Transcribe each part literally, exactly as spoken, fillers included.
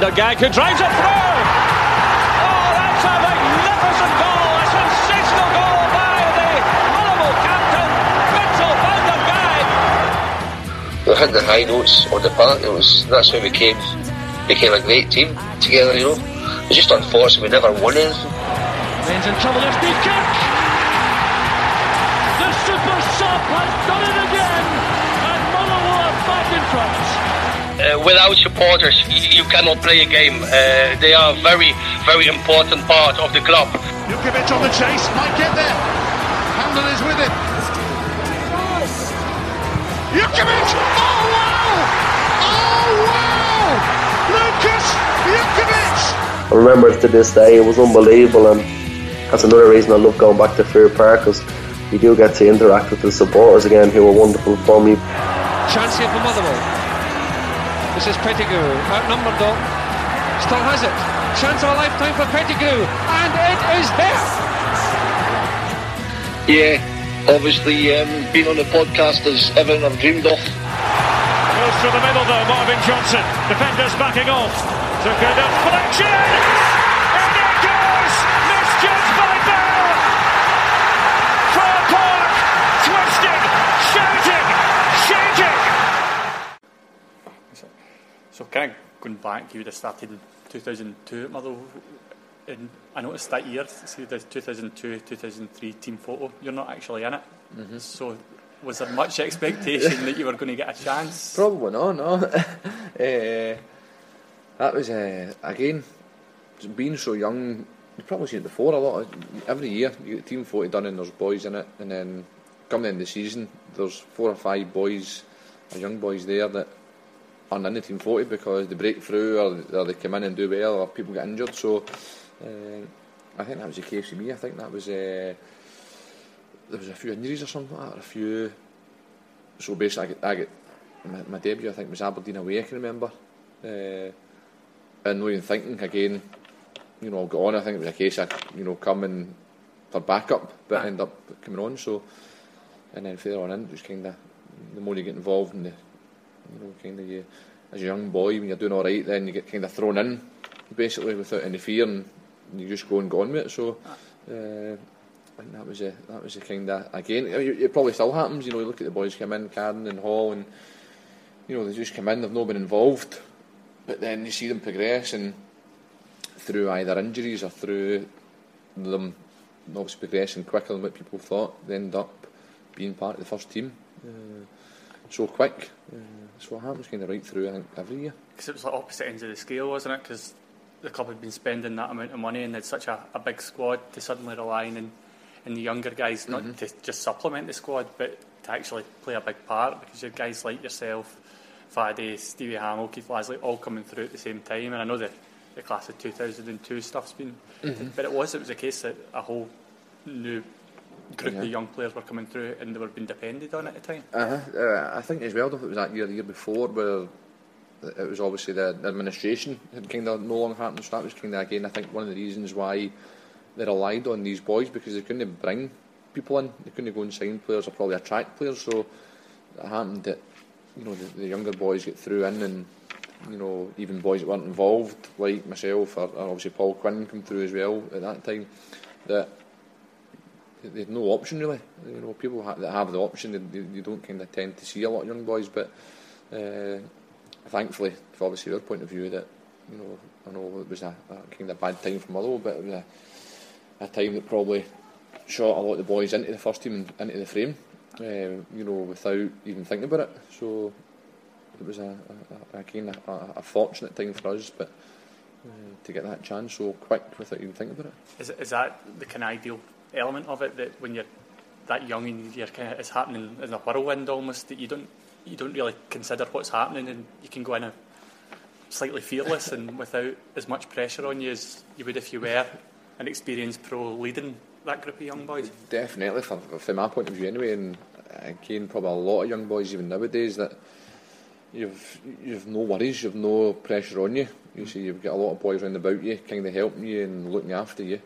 Peter Gagg, who drives it through. Oh, that's a magnificent goal, a sensational goal by the Motherwell captain, Mitchell van der Gagg. We had the high notes on the park. It was that's how we came became a great team together. You know, it's just unfortunate we never won anything. Ben's in trouble. There's Newkirk. The super sub has done it again, and Motherwell are back in front. Uh, without supporters, you, you cannot play a game. Uh, they are a very, very important part of the club. Jukovic on the chase, might get there. Handel is with it. Jukovic! Oh wow! Oh wow! Lucas Jukovic! I remember to this day, it was unbelievable, and that's another reason I love going back to Fair Park, because you do get to interact with the supporters again, who were wonderful for me. Chance here for Motherwell. This is Pettigrew, outnumbered though. Still has it. Chance of a lifetime for Pettigrew, and it is there. Yeah, obviously um, being on the podcast is everything I've dreamed of. Goes through the middle though, Marvin Johnson. Defenders backing off. Took a deflection, and it goes. Misjudged by Bell. Fir Park, twisting, shouting, shaking. So kind of going back, you would have started in two thousand two at Motherwell, and I noticed that year, see the two thousand two two thousand three team photo, you're not actually in it. Mm-hmm. So was there much expectation that you were going to get a chance? Probably not, no. uh, that was, uh, again, being so young, you've probably seen it before a lot. Of, every year you get a team photo done and there's boys in it, and then come the end of the season, there's four or five boys, or young boys there that aren't in the team photo because they break through, or, or they come in and do well, or people get injured. So uh, I think that was the case for me. I think that was uh, there was a few injuries or something like that, or a few. So basically, I get, I get my, my debut. I think was Aberdeen away. I can remember, uh, and not even thinking again. You know, got on. I think it was a case I, you know, come in for backup, but end up coming on. So, and then further on in, it was kind of the more you get involved in the. You know, kind of you, as a young boy, when you're doing all right, then you get kind of thrown in, basically without any fear, and you just go and go on with it. So, uh, I think that was a that was a kind of again. It probably still happens. You know, you look at the boys come in, Carden and Hall, and you know they just come in, they've not been involved, but then you see them progress, and through either injuries or through them obviously progressing quicker than what people thought, they end up being part of the first team. Uh, so quick. Uh, that's what happens kind of right through, I think, every year. Because it was like opposite ends of the scale, wasn't it? Because the club had been spending that amount of money and had such a, a big squad to suddenly rely on and, and the younger guys, not mm-hmm. to just supplement the squad, but to actually play a big part, because you had guys like yourself, Faddy, Stevie Hamill, Keith Lasley, all coming through at the same time. And I know the, the class of two thousand two stuff's been, mm-hmm. but it was, it was a case that a whole new group yeah. of young players were coming through and they were being depended on at the time. Uh-huh. Uh, I think as well, if it was that year, the year before, where it was obviously the administration had kind of no longer happened, so that was kind of, again, I think one of the reasons why they relied on these boys, because they couldn't bring people in, they couldn't go and sign players or probably attract players, so it happened that, you know, the, the younger boys get through in, and, you know, even boys that weren't involved, like myself, or, or obviously Paul Quinn come through as well at that time, that they had no option really. You know, people ha- that have the option, they, they, you don't kind of tend to see a lot of young boys. But uh, thankfully, from obviously our point of view, that you know, I know it was a, a kind of bad time for Motherwell, but it was a, a time that probably shot a lot of the boys into the first team and into the frame. Uh, you know, without even thinking about it. So it was a, a, a kind of a, a fortunate time for us, but uh, to get that chance so quick without even thinking about it. Is, is that the kind of ideal element of it, that when you're that young and you're kind of, it's happening in a whirlwind almost, that you don't you don't really consider what's happening, and you can go in a slightly fearless and without as much pressure on you as you would if you were an experienced pro leading that group of young boys? Definitely, from, from my point of view anyway, and again probably a lot of young boys even nowadays, that you've you've no worries, you've no pressure on you. You see, you've got a lot of boys round about you kind of helping you and looking after you.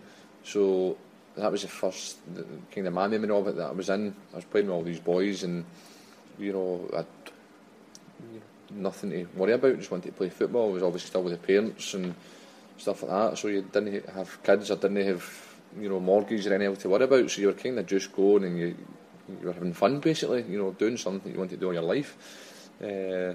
So that was the first the, kind of my memory of it that I was in. I was playing with all these boys, and you know, I'd, you know nothing to worry about, just wanted to play football. I was obviously still with the parents and stuff like that, so you didn't have kids or didn't have, you know, mortgage or anything to worry about, so you were kind of just going and you, you were having fun basically, you know, doing something you wanted to do in your life. Uh,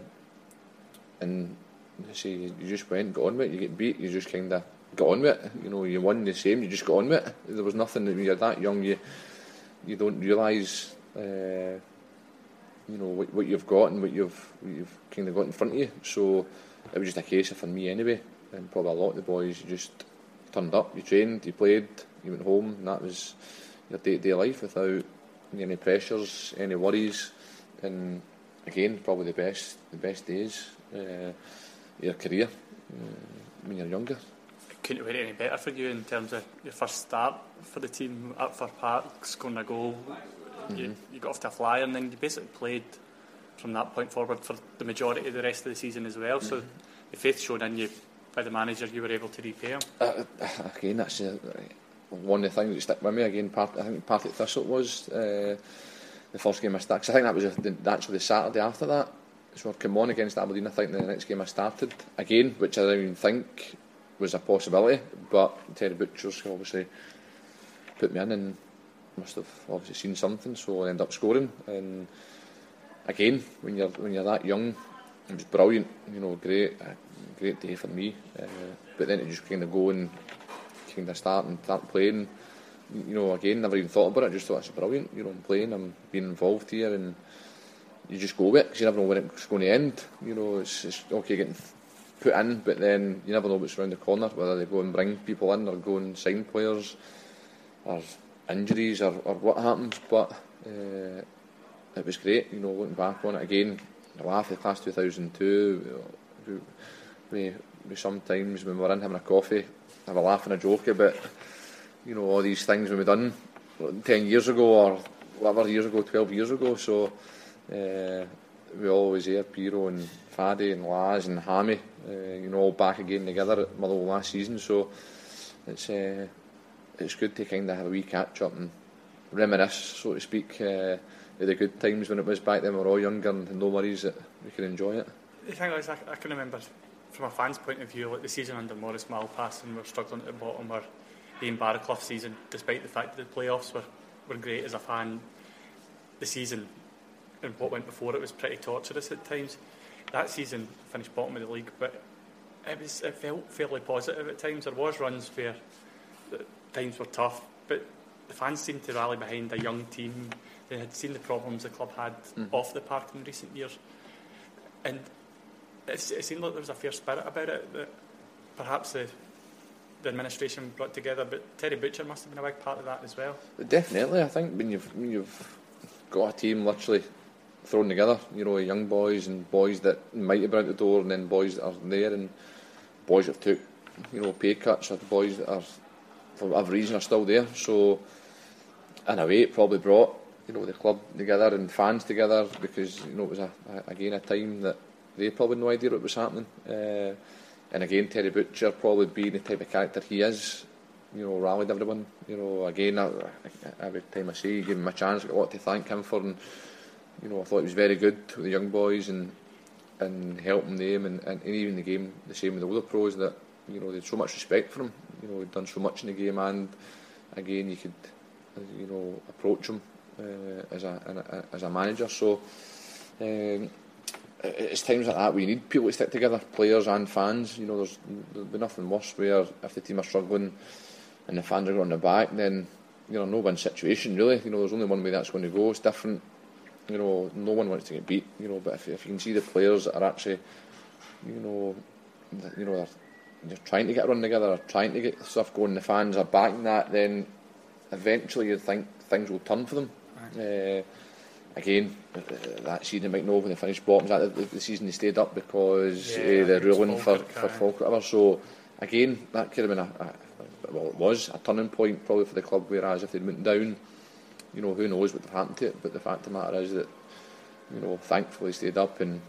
and see, you just went, got on with it. You get beat, you just kind of got on with it. You know, you won the same, you just got on with it. There was nothing, when you're that young, you you don't realise uh, you know, what, what you've got and what you've what you've kind of got in front of you. So it was just a case of, for me anyway, and probably a lot of the boys, you just turned up, you trained, you played, you went home, and that was your day-to-day life without any pressures, any worries. And again, probably the best the best days uh, of your career uh, when you're younger. Couldn't have been any better for you in terms of your first start for the team up for Park, scoring a goal. Mm-hmm. You, you got off to a flyer, and then you basically played from that point forward for the majority of the rest of the season as well. Mm-hmm. So the faith shown in you by the manager, you were able to repay him. Uh, again, that's uh, one of the things that stuck with me. Again, part, I think Partick Thistle was uh, the first game I started. Cause I think that was the, actually the Saturday after that. So I came on against Aberdeen. I think the next game I started again, which I didn't even think was a possibility. But Terry Butchers obviously put me in and must have obviously seen something. So I ended up scoring. And again, when you're when you're that young, it was brilliant. You know, great, great day for me. Uh, but then to just kind of go and kind of start and start playing. You know, again, never even thought about it. Just thought, that's brilliant. You know, I'm playing, I'm being involved here, and you just go with it because you never know when it's going to end. You know, it's, it's okay getting put in, but then you never know what's around the corner, whether they go and bring people in or go and sign players or injuries or, or what happens. But uh, it was great, you know, looking back on it again. I laugh at the class two thousand two. We, we sometimes when we're in having a coffee have a laugh and a joke about, you know, all these things when we done ten years ago or whatever years ago, twelve years ago. So uh, we always here, Piero and Faddy and Laz and Hammy, uh, you know, all back again together at Motherwell last season. So it's uh, it's good to kind of have a wee catch up and reminisce, so to speak, uh, of the good times when it was back then. We were all younger and no worries, that we could enjoy it. The thing is, I, I can remember from a fan's point of view, like the season under Maurice Malpass, and we were struggling at the bottom, or the Ian Barraclough season, despite the fact that the playoffs were, were great as a fan. The season and what went before it was pretty torturous at times. That season finished bottom of the league, but it was it felt fairly positive at times. There was runs where the times were tough, but the fans seemed to rally behind a young team. They had seen the problems the club had mm. off the park in recent years, and it, it seemed like there was a fair spirit about it that perhaps the the administration brought together. But Terry Butcher must have been a big part of that as well. Definitely, I think when you've when you've got a team literally thrown together, you know, young boys and boys that might have been out the door, and then boys that are there, and boys that have took, you know, pay cuts, or boys that are for whatever reason are still there. So in a way, it probably brought, you know, the club together and fans together, because, you know, it was a, a, again a time that they probably had no idea what was happening. Uh, and again, Terry Butcher, probably being the type of character he is, you know, rallied everyone. You know, again, I, I, every time I say, he gave him a chance. I've got a lot to thank him for, and you know, I thought he was very good with the young boys and and helping them, and, and, and even the game the same with the older pros, that, you know, they had so much respect for him. You know, he'd done so much in the game, and again, you could, you know, approach him uh, as a as a manager. So um, it's times like that we need people to stick together, players and fans. You know, there's there'll be nothing worse where if the team are struggling and the fans are going on the back, then, you know, no win situation really. You know, there's only one way that's going to go. It's different. You know, no one wants to get beat. You know, but if, if you can see the players that are actually, you know, you know, they're, they're trying to get a run together, or trying to get stuff going, the fans are backing that, then eventually you think things will turn for them. Uh, again, that season, might know when they finished bottom, that the, the season they stayed up because yeah, uh, the ruling for, for Falkirk, whatever. So again, that could have been a, a, well, it was a turning point probably for the club, whereas if they'd went down, you know, who knows what would have happened to it. But the fact of the matter is that, you know, thankfully stayed up and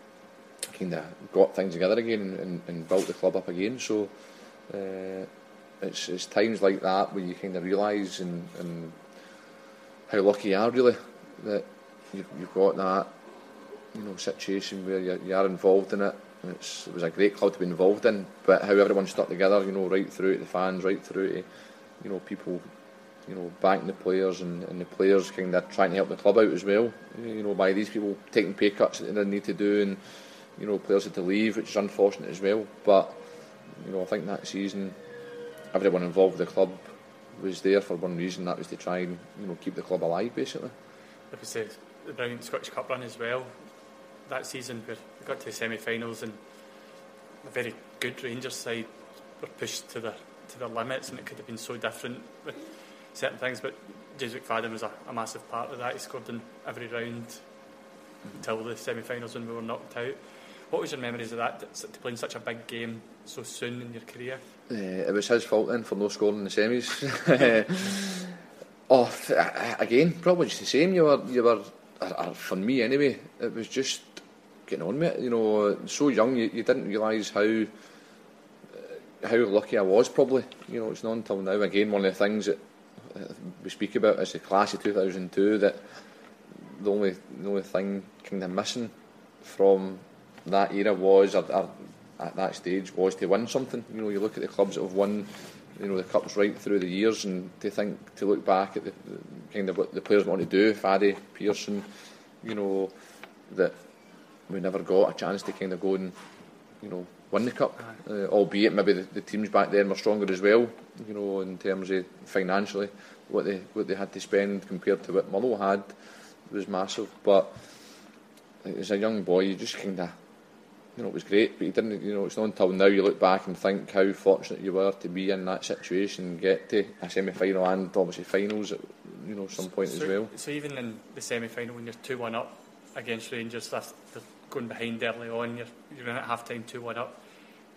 kind of got things together again, and, and, and built the club up again. So uh, it's, it's times like that where you kind of realise and, and how lucky you are really that you've, you've got that you know, situation where you, you are involved in it. And it's, it was a great club to be involved in, but how everyone stuck together, you know, right through to the fans, right through to, you know, people, you know, backing the players, and, and the players kind of trying to help the club out as well, you know, by these people taking pay cuts that they didn't need to do, and, you know, players had to leave, which is unfortunate as well. But, you know, I think that season, everyone involved with the club was there for one reason, that was to try and, you know, keep the club alive, basically. Like I said, the brilliant Scottish Cup run as well. That season where we got to the semi-finals and a very good Rangers side were pushed to their to their limits, and it could have been so different with certain things. But James McFadden was a, a massive part of that. He scored in every round until the semi-finals when we were knocked out. What was your memories of that, to playing such a big game so soon in your career? Uh, it was his fault then for no scoring in the semis. oh, again, probably just the same. You were, you were. Uh, for me anyway, it was just getting on with it. You know, so young, you, you didn't realise how uh, how lucky I was. Probably, you know, it's not until now. Again, one of the things that uh, we speak about is the class of two thousand two. That the only the only thing kind of missing from that era was, or, or at that stage, was to win something. You know, you look at the clubs that have won, you know, the cups right through the years, and to think, to look back at the, the kind of what the players want to do, Faddy, Pearson, you know, that we never got a chance to kind of go and, you know, win the cup, uh, albeit maybe the, the teams back then were stronger as well, you know, in terms of financially what they what they had to spend compared to what Motherwell had was massive. But as a young boy, you just kind of, you know, it was great, but you didn't, you know, it's not until now you look back and think how fortunate you were to be in that situation and get to a semi-final and obviously finals at, you know, some point so, as well. So even in the semi-final, when you're two one up against Rangers, they're going behind early on, you're, you're in at half-time two one up,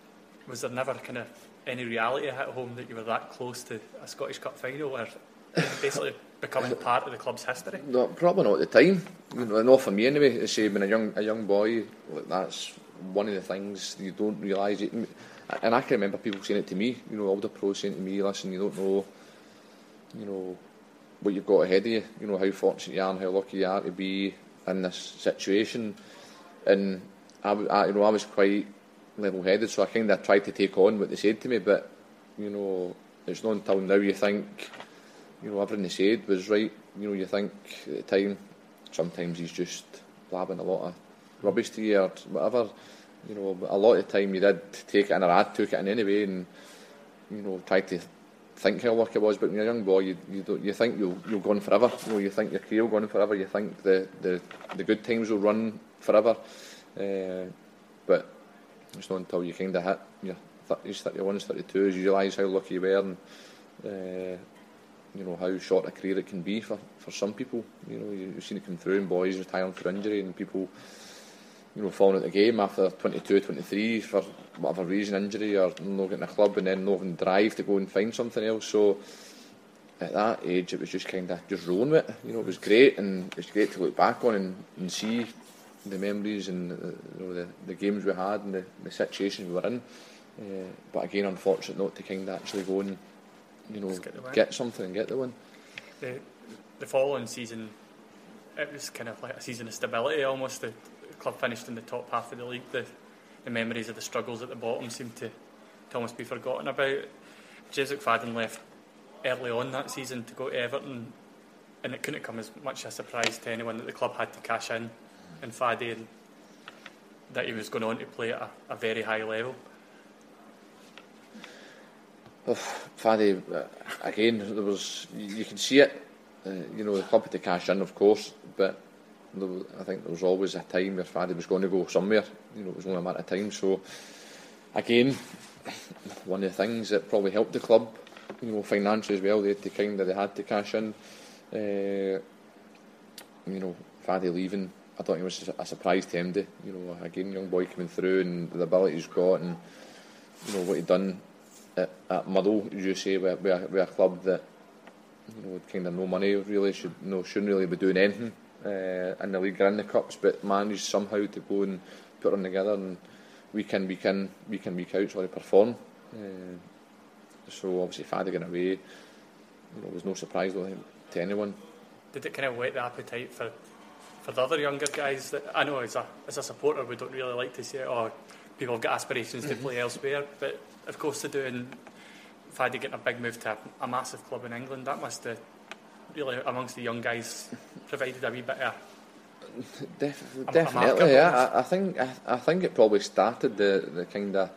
was there never kind of any reality at home that you were that close to a Scottish Cup final, or basically becoming part of the club's history? No, probably not at the time, you know, not for me anyway. Say, when a young a young boy, like, that's one of the things you don't realise. It, and I can remember people saying it to me, you know, older pros saying to me, listen, you don't know, you know, what you've got ahead of you, you know, how fortunate you are and how lucky you are to be in this situation. And I, I you know, I was quite level-headed, so I kind of tried to take on what they said to me, but, you know, it's not until now you think, you know, everything they said was right. You know, you think at the time, sometimes he's just blabbing a lot of rubbish to you or whatever, you know, but a lot of the time you did take it in, or I took it in anyway, and, you know, tried to think how lucky I was. But when you're a young boy, you you, don't, you think you'll you'll go on forever. You know, you think your career will go on forever. You think the the, the good times will run forever. Uh, but it's not until you kind of hit your thirties, thirty-ones, thirty-twos, you realise how lucky you were, and uh, you know, how short a career it can be for, for some people. You know, you've seen it come through, and boys retiring for injury, and people, you know, falling out the game after twenty-two, twenty-three for whatever reason, injury, or not getting a club, and then not having drive to go and find something else. So at that age, it was just kind of just rolling with it. You know, it was great, and it's great to look back on and, and see the memories and uh, you know, the, the games we had and the, the situation we were in. Uh, but again, unfortunate not to kind of actually go and, you know, get, get something and get the win. The, the following season, it was kind of like a season of stability almost. The club finished in the top half of the league. The, the memories of the struggles at the bottom seemed to, to almost be forgotten about. James McFadden left early on that season to go to Everton, and it couldn't come as much a surprise to anyone that the club had to cash in in Faddy, and that he was going on to play at a, a very high level. Oh, Faddy, uh, again, there was, you, you can see it, uh, you know, the club had to cash in, of course, but there was, I think there was always a time where Faddy was going to go somewhere. You know, it was only a matter of time. So again, one of the things that probably helped the club, you know, financially as well, they had to kind of, they had to cash in. Uh, you know, Faddy leaving, I thought it was a surprise to Andy. You know, again, young boy coming through and the ability he's got, and you know what he'd done at, at Motherwell, as you say, with, with, a, with a club that, you know, had kind of no money, really should, you know, shouldn't really be doing anything uh, in the league or in the cups, but managed somehow to go and put them together and week in, week in, week in, week out, sorry, perform. Uh, so obviously Faddy getting away, you know, was no surprise to anyone. Did it kind of whet the appetite for for the other younger guys that I know as a as a supporter we don't really like to say, oh, people have got aspirations mm-hmm. to play elsewhere, but of course they do. And Faddy getting a big move to a, a massive club in England, that must have really, amongst the young guys, provided a wee bit of Def- a, definitely. a yeah, I, I think I, I think it probably started the the kind of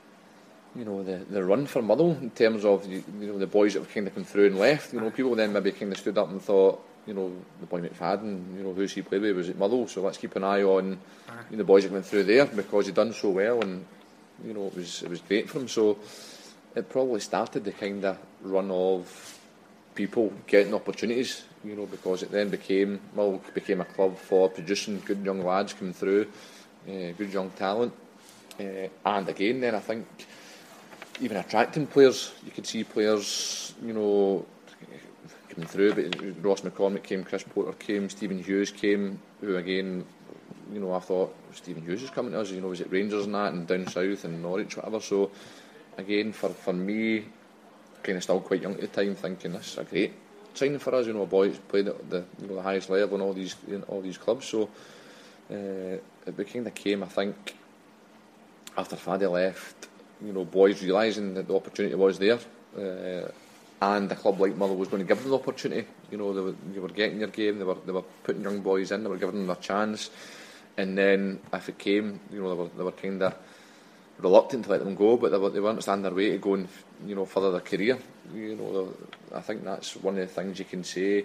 you know the, the run for Motherwell in terms of you, you know the boys that have kind of come through and left. You know, people then maybe kind of stood up and thought, you know, the boy McFadden, you know, who's he played with, was at Motherwell, so let's keep an eye on you know, the boys that went through there because he'd done so well, and you know it was it was great for him. So it probably started the kind of run of people getting opportunities, you know, because it then became well became a club for producing good young lads coming through, uh, good young talent, uh, and again then I think even attracting players. You could see players, you know, coming through, but Ross McCormick came, Chris Porter came, Stephen Hughes came, who again, you know, I thought Stephen Hughes is coming to us, you know, was it Rangers and that, and down south and Norwich, whatever. So again, for, for me, kind of still quite young at the time, thinking this is a great signing for us. You know, a boy who's played at the you know the highest level in all these in all these clubs. So uh, it kind of came, I think, after Faddy left. You know, boys realising that the opportunity was there, uh, and a club like Motherwell was going to give them the opportunity. You know, they were, they were getting their game. They were they were putting young boys in. They were giving them their chance. And then if it came, you know, they were they were kind of reluctant to let them go, but they, were, they weren't standing their way to go and you know further their career. You know, I think that's one of the things you can say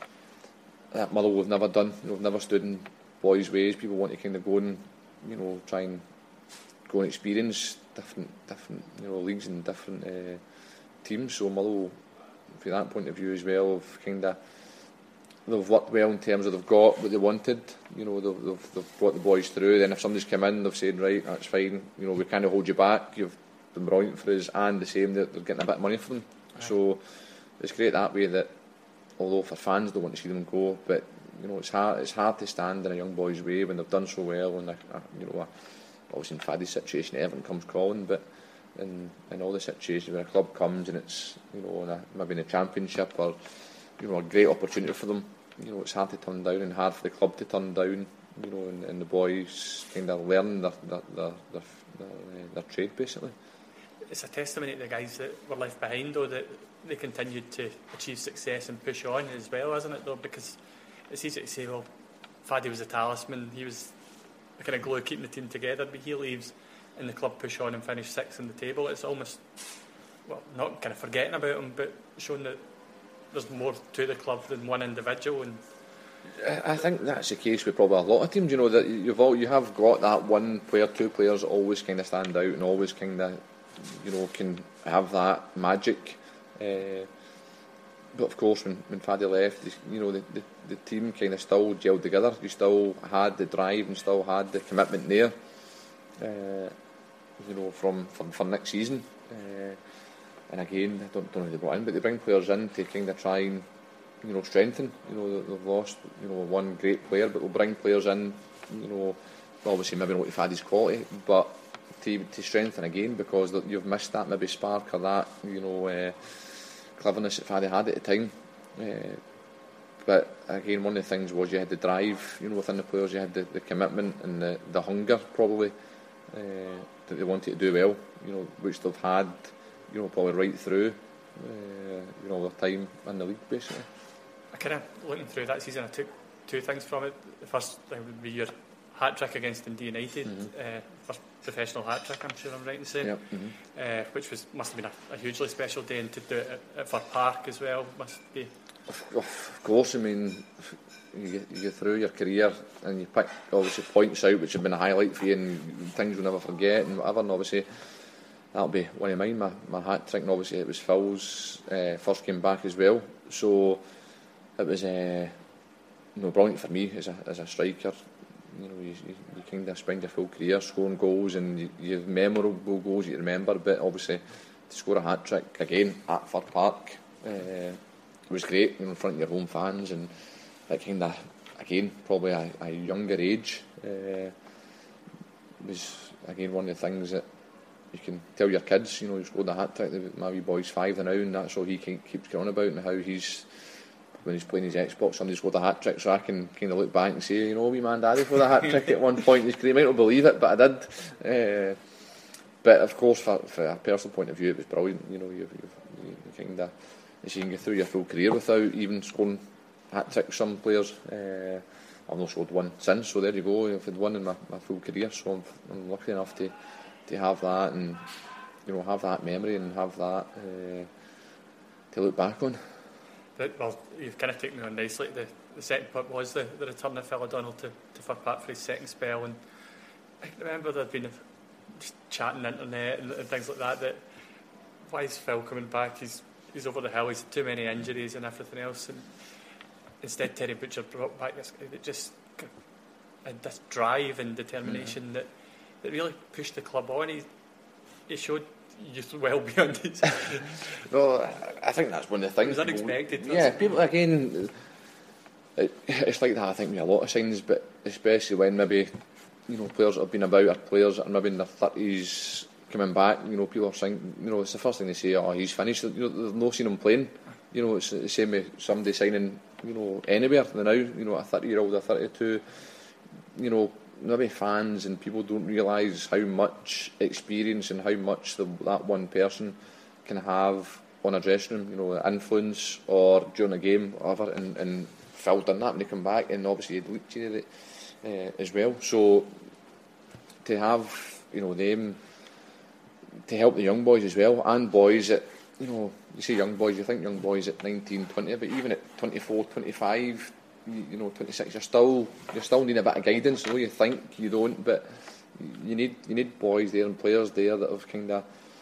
that Motherwell have never done. You know, have never stood in boys' ways. People want to kind of go and you know try and go and experience different different you know leagues and different uh, teams. So Motherwell, from that point of view as well, have kind of they've worked well in terms of they've got what they wanted. You know, they've, they've, they've brought the boys through. Then if somebody's come in, they've said, right, that's fine. You know, we kind of hold you back. You've been brilliant for us, and the same that they're getting a bit of money for them. Right. So it's great that way. That although for fans they want to see them go, but you know, it's hard. It's hard to stand in a young boy's way when they've done so well. And you know, obviously in Faddy's situation, everything comes crawling, but. In, in all the situations where a club comes and it's you know in a, maybe in a championship or you know a great opportunity for them, you know it's hard to turn down and hard for the club to turn down. You know, and, and the boys kind of learn their their their, their, their, uh, their trade basically. It's a testimony to the guys that were left behind, though, that they continued to achieve success and push on as well, isn't it? Though, because it's easy to say, well, Faddy was a talisman, he was the kind of glue keeping the team together, but he leaves. And the club push on and finish sixth in the table. It's almost, well, not kind of forgetting about him, but showing that there's more to the club than one individual. And I think that's the case with probably a lot of teams. You know that you've all you have got that one player, two players that always kind of stand out and always kind of, you know, can have that magic. Uh, but of course, when when Faddy left, you know, the, the the team kind of still gelled together. You still had the drive and still had the commitment there. Uh, you know, from for, for next season, uh, and again, I don't, don't know who they brought in, but they bring players in to kind of try and you know strengthen. You know, they've lost you know one great player, but they'll bring players in. You know, obviously maybe not to Faddy's quality, but to to strengthen again because you've missed that maybe spark or that you know uh, cleverness that Faddy had at the time. Uh, but again, one of the things was you had the drive. You know, within the players, you had the, the commitment and the the hunger probably. Uh, that they wanted to do well, you know, which they've had, you know, probably right through, uh, you know, their time in the league, basically. I kind of looking through that season, I took two things from it. The first thing would be your hat trick against Dundee United, mm-hmm. uh, first professional hat trick, I'm sure I'm right in saying, yep. mm-hmm. uh, which was must have been a, a hugely special day, and to do it at, at Fir Park as well must be. Of, of course, I mean. You get, you get through your career and you pick obviously points out which have been a highlight for you and things you'll never forget and whatever, and obviously that'll be one of mine, my, my hat trick, and obviously it was Phil's uh, first game back as well, so it was uh, you know, brilliant for me as a, as a striker. You know, you, you, you kind of spend your full career scoring goals and you, you have memorable goals you remember, but obviously to score a hat trick again at Fir Park uh, it was great, you know, in front of your home fans, and that kind of, again, probably a, a younger age uh, was, again, one of the things that you can tell your kids, you know, you scored a hat-trick, my wee boy's five now, and that's all he keeps going about, and how he's when he's playing his Xbox, somebody scored a hat trick, so I can kind of look back and say, you know, wee man daddy for the hat trick at one point. He might not believe it, but I did. Uh, but of course, for, for a personal point of view, it was brilliant. You know, you've, you've, you kind of, you can get through your full career without even scoring hat tricks. Some players, uh, I've not scored one since, so there you go. I've had one in my, my full career, so I'm, I'm lucky enough to to have that, and you know, have that memory and have that uh, to look back on. But, well, you've kind of taken me on nicely. The, the second part was the, the return of Phil O'Donnell to, to Fir Park for his second spell, and I can remember there'd been a, just chatting the internet and, and things like that. That why is Phil coming back? He's he's over the hill. He's had too many injuries and everything else. And instead, Terry Butcher brought back this. It just had this drive and determination mm-hmm. that that really pushed the club on. He he showed youth well beyond his. No, I think that's one of the things. It was unexpected. People, yeah, people again. It, it's like that. I think with a lot of signs, but especially when maybe you know players that have been about, or players that are maybe in their thirties coming back. You know, people are saying, you know, it's the first thing they say. Oh, he's finished. You know, they've not seen him playing. You know, it's the same with somebody signing. You know, anywhere now. You know, a thirty-year-old, a thirty-two. You know. Maybe fans and people don't realise how much experience and how much the, that one person can have on a dressing room, you know, influence or during a game or whatever, and, and Phil done that when he come back, and obviously he'd looked at it uh, as well. So to have, you know, them to help the young boys as well, and boys that, you know, you say young boys, you think young boys at nineteen, twenty, but even at twenty-four, twenty-five, you know, twenty-six, you're still you're still needing a bit of guidance. The way you think, you don't, but you need you need boys there and players there that have kind of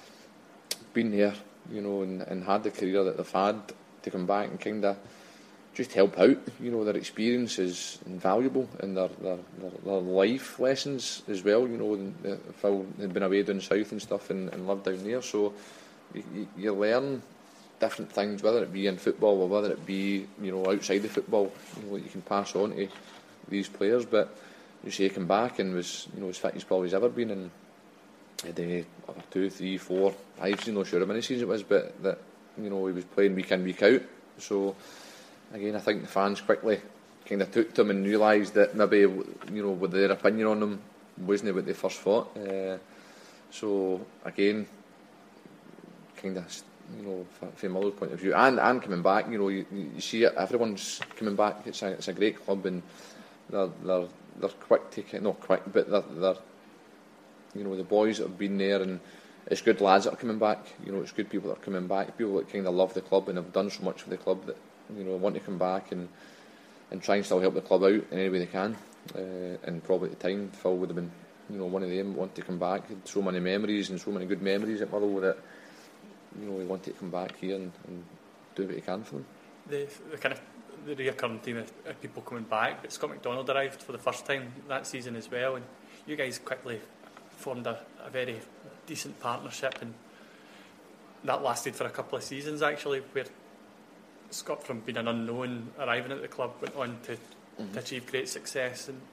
been there, you know, and, and had the career that they've had to come back and kind of just help out. You know, their experience is invaluable, and their their, their, their life lessons as well. You know, and, uh, Phil had been away down south and stuff, and, and lived down there, so you, you, you learn different things, whether it be in football or whether it be, you know, outside the football, you know, that you can pass on to these players. But you see, he came back and was, you know, as fit as probably has ever been, and had uh, two, three, four, five, I'm not sure how many seasons it was, but that, you know, he was playing week in, week out. So again, I think the fans quickly kind of took to him and realised that maybe, you know, with their opinion on him wasn't what they first thought. Uh, so again, kind of, you know, from Miller's point of view, and, and coming back, you know, you, you see it, everyone's coming back. It's a it's a great club, and they're they're they're quick to not quick, but they're they're you know, the boys that have been there, and it's good lads that are coming back. You know, it's good people that are coming back, people that kind of love the club and have done so much for the club that, you know, want to come back and and try and still help the club out in any way they can. Uh, and probably at the time, Phil would have been, you know, one of them want to come back. Had so many memories and so many good memories at Motherwell that, you know, we want to come back here and, and do what he can for them. The, the kind of the recurring theme of, of people coming back, but Scott McDonald arrived for the first time that season as well, and you guys quickly formed a, a very decent partnership, and that lasted for a couple of seasons actually, where Scott, from being an unknown, arriving at the club, went on to, mm-hmm. to achieve great success, and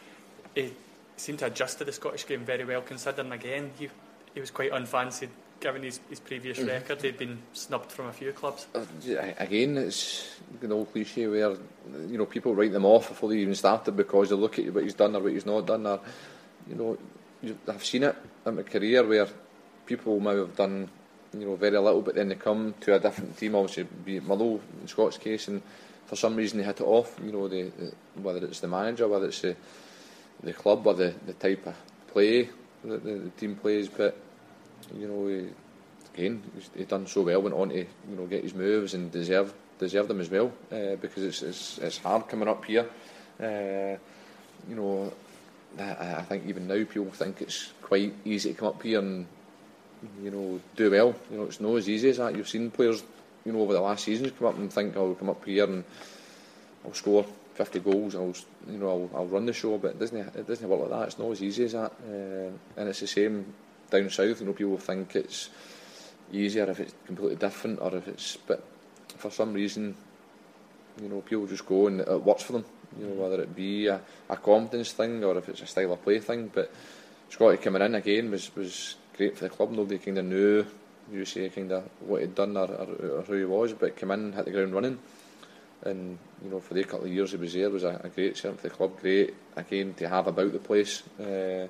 he seemed to adjust to the Scottish game very well, considering again he, he was quite unfancied given his, his previous mm-hmm. record. He'd been snubbed from a few clubs. Uh, again, it's an old cliche where, you know, people write them off before they even started because they look at what he's done or what he's not done. Or, you know, I've seen it in my career where people might have done, you know, very little, but then they come to a different team, obviously be it Motherwell in Scott's case, and for some reason they hit it off. You know, the, the, whether it's the manager, whether it's the the club or the, the type of play that the, the team plays, but you know, he, again, he's, he's done so well, went on to, you know, get his moves and deserved deserved them as well, uh, because it's, it's it's hard coming up here. Uh, you know, I, I think even now people think it's quite easy to come up here and, you know, do well. You know, it's not as easy as that. You've seen players, you know, over the last seasons come up and think, oh, I'll come up here and I'll score fifty goals, I'll, you know, I'll, I'll run the show, but it doesn't it doesn't work like that. It's not as easy as that, uh, and it's the same down south. You know, people think it's easier if it's completely different, or if it's, but for some reason, you know, people just go and it works for them. You know, whether it be a, a confidence thing or if it's a style of play thing. But Scotty coming in again was was great for the club. Nobody kind of knew, you say, kind of what he'd done or, or, or who he was, but came in, hit the ground running. and you know, for the couple of years he was there was a, a great servant for the club. Great again to have about the place. Uh,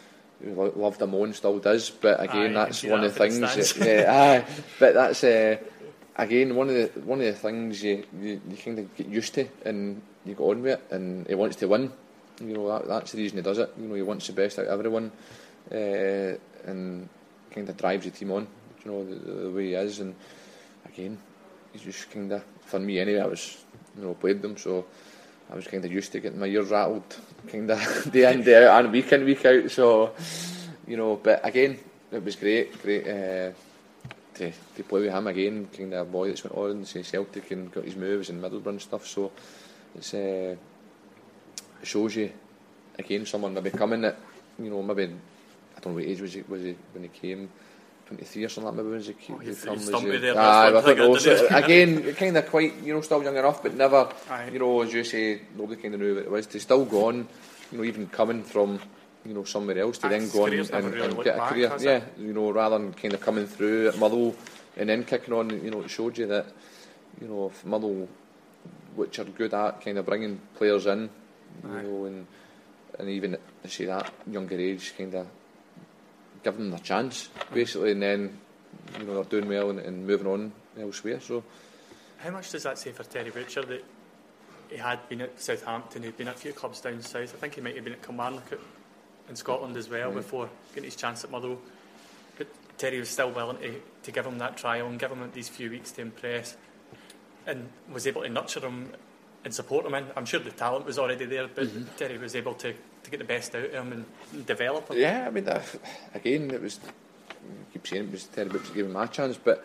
loved him on, still does. But again, aye, that's one that of the things. The That, yeah, aye. But that's uh, again one of the one of the things you, you, you kind of get used to, and you go on with it. And he wants to win. You know, that, that's the reason he does it. You know, he wants the best out of everyone, uh, and kind of drives the team on. You know, the, the way he is. And again, he's just kind of, for me anyway, I was, you know, played them, so I was kind of used to getting my ears rattled, kind of day in, day out, and week in, week out. So, you know, but again, it was great, great uh, to to play with him again. Kind of a boy that's went on to Celtic and got his moves and Middlesbrough and stuff. So it's uh, it shows you again someone maybe coming that, you know, maybe I don't know what age was he was he when he came. twenty-three or something like maybe was he oh, he come was he, he, there, aye, I thing, know, so, again kind of quite, you know, still young enough, but never, aye. you know, as you say, nobody kind of knew what it was. To still go on, you know, even coming from, you know, somewhere else to aye, then go on and, and, really and get a back, career, yeah, it? you know, rather than kind of coming through at Motherwell and then kicking on. You know, it showed you that, you know, if Motherwell, which are good at kind of bringing players in, you aye. know, and and even I say that younger age, kind of giving them a chance basically, and then, you know, they're doing well and, and moving on elsewhere. So, how much does that say for Terry Butcher that he had been at Southampton, he'd been at a few clubs down south? I think he might have been at Kilmarnock in Scotland as well, mm. before getting his chance at Motherwell. But Terry was still willing to, to give him that trial and give him these few weeks to impress, and was able to nurture him and support him in. I'm sure the talent was already there, but mm-hmm. Terry was able to, to get the best out of him and, and develop him. Yeah, I mean, that, again, it was, I keep saying it was Terry Butcher giving him my chance, but,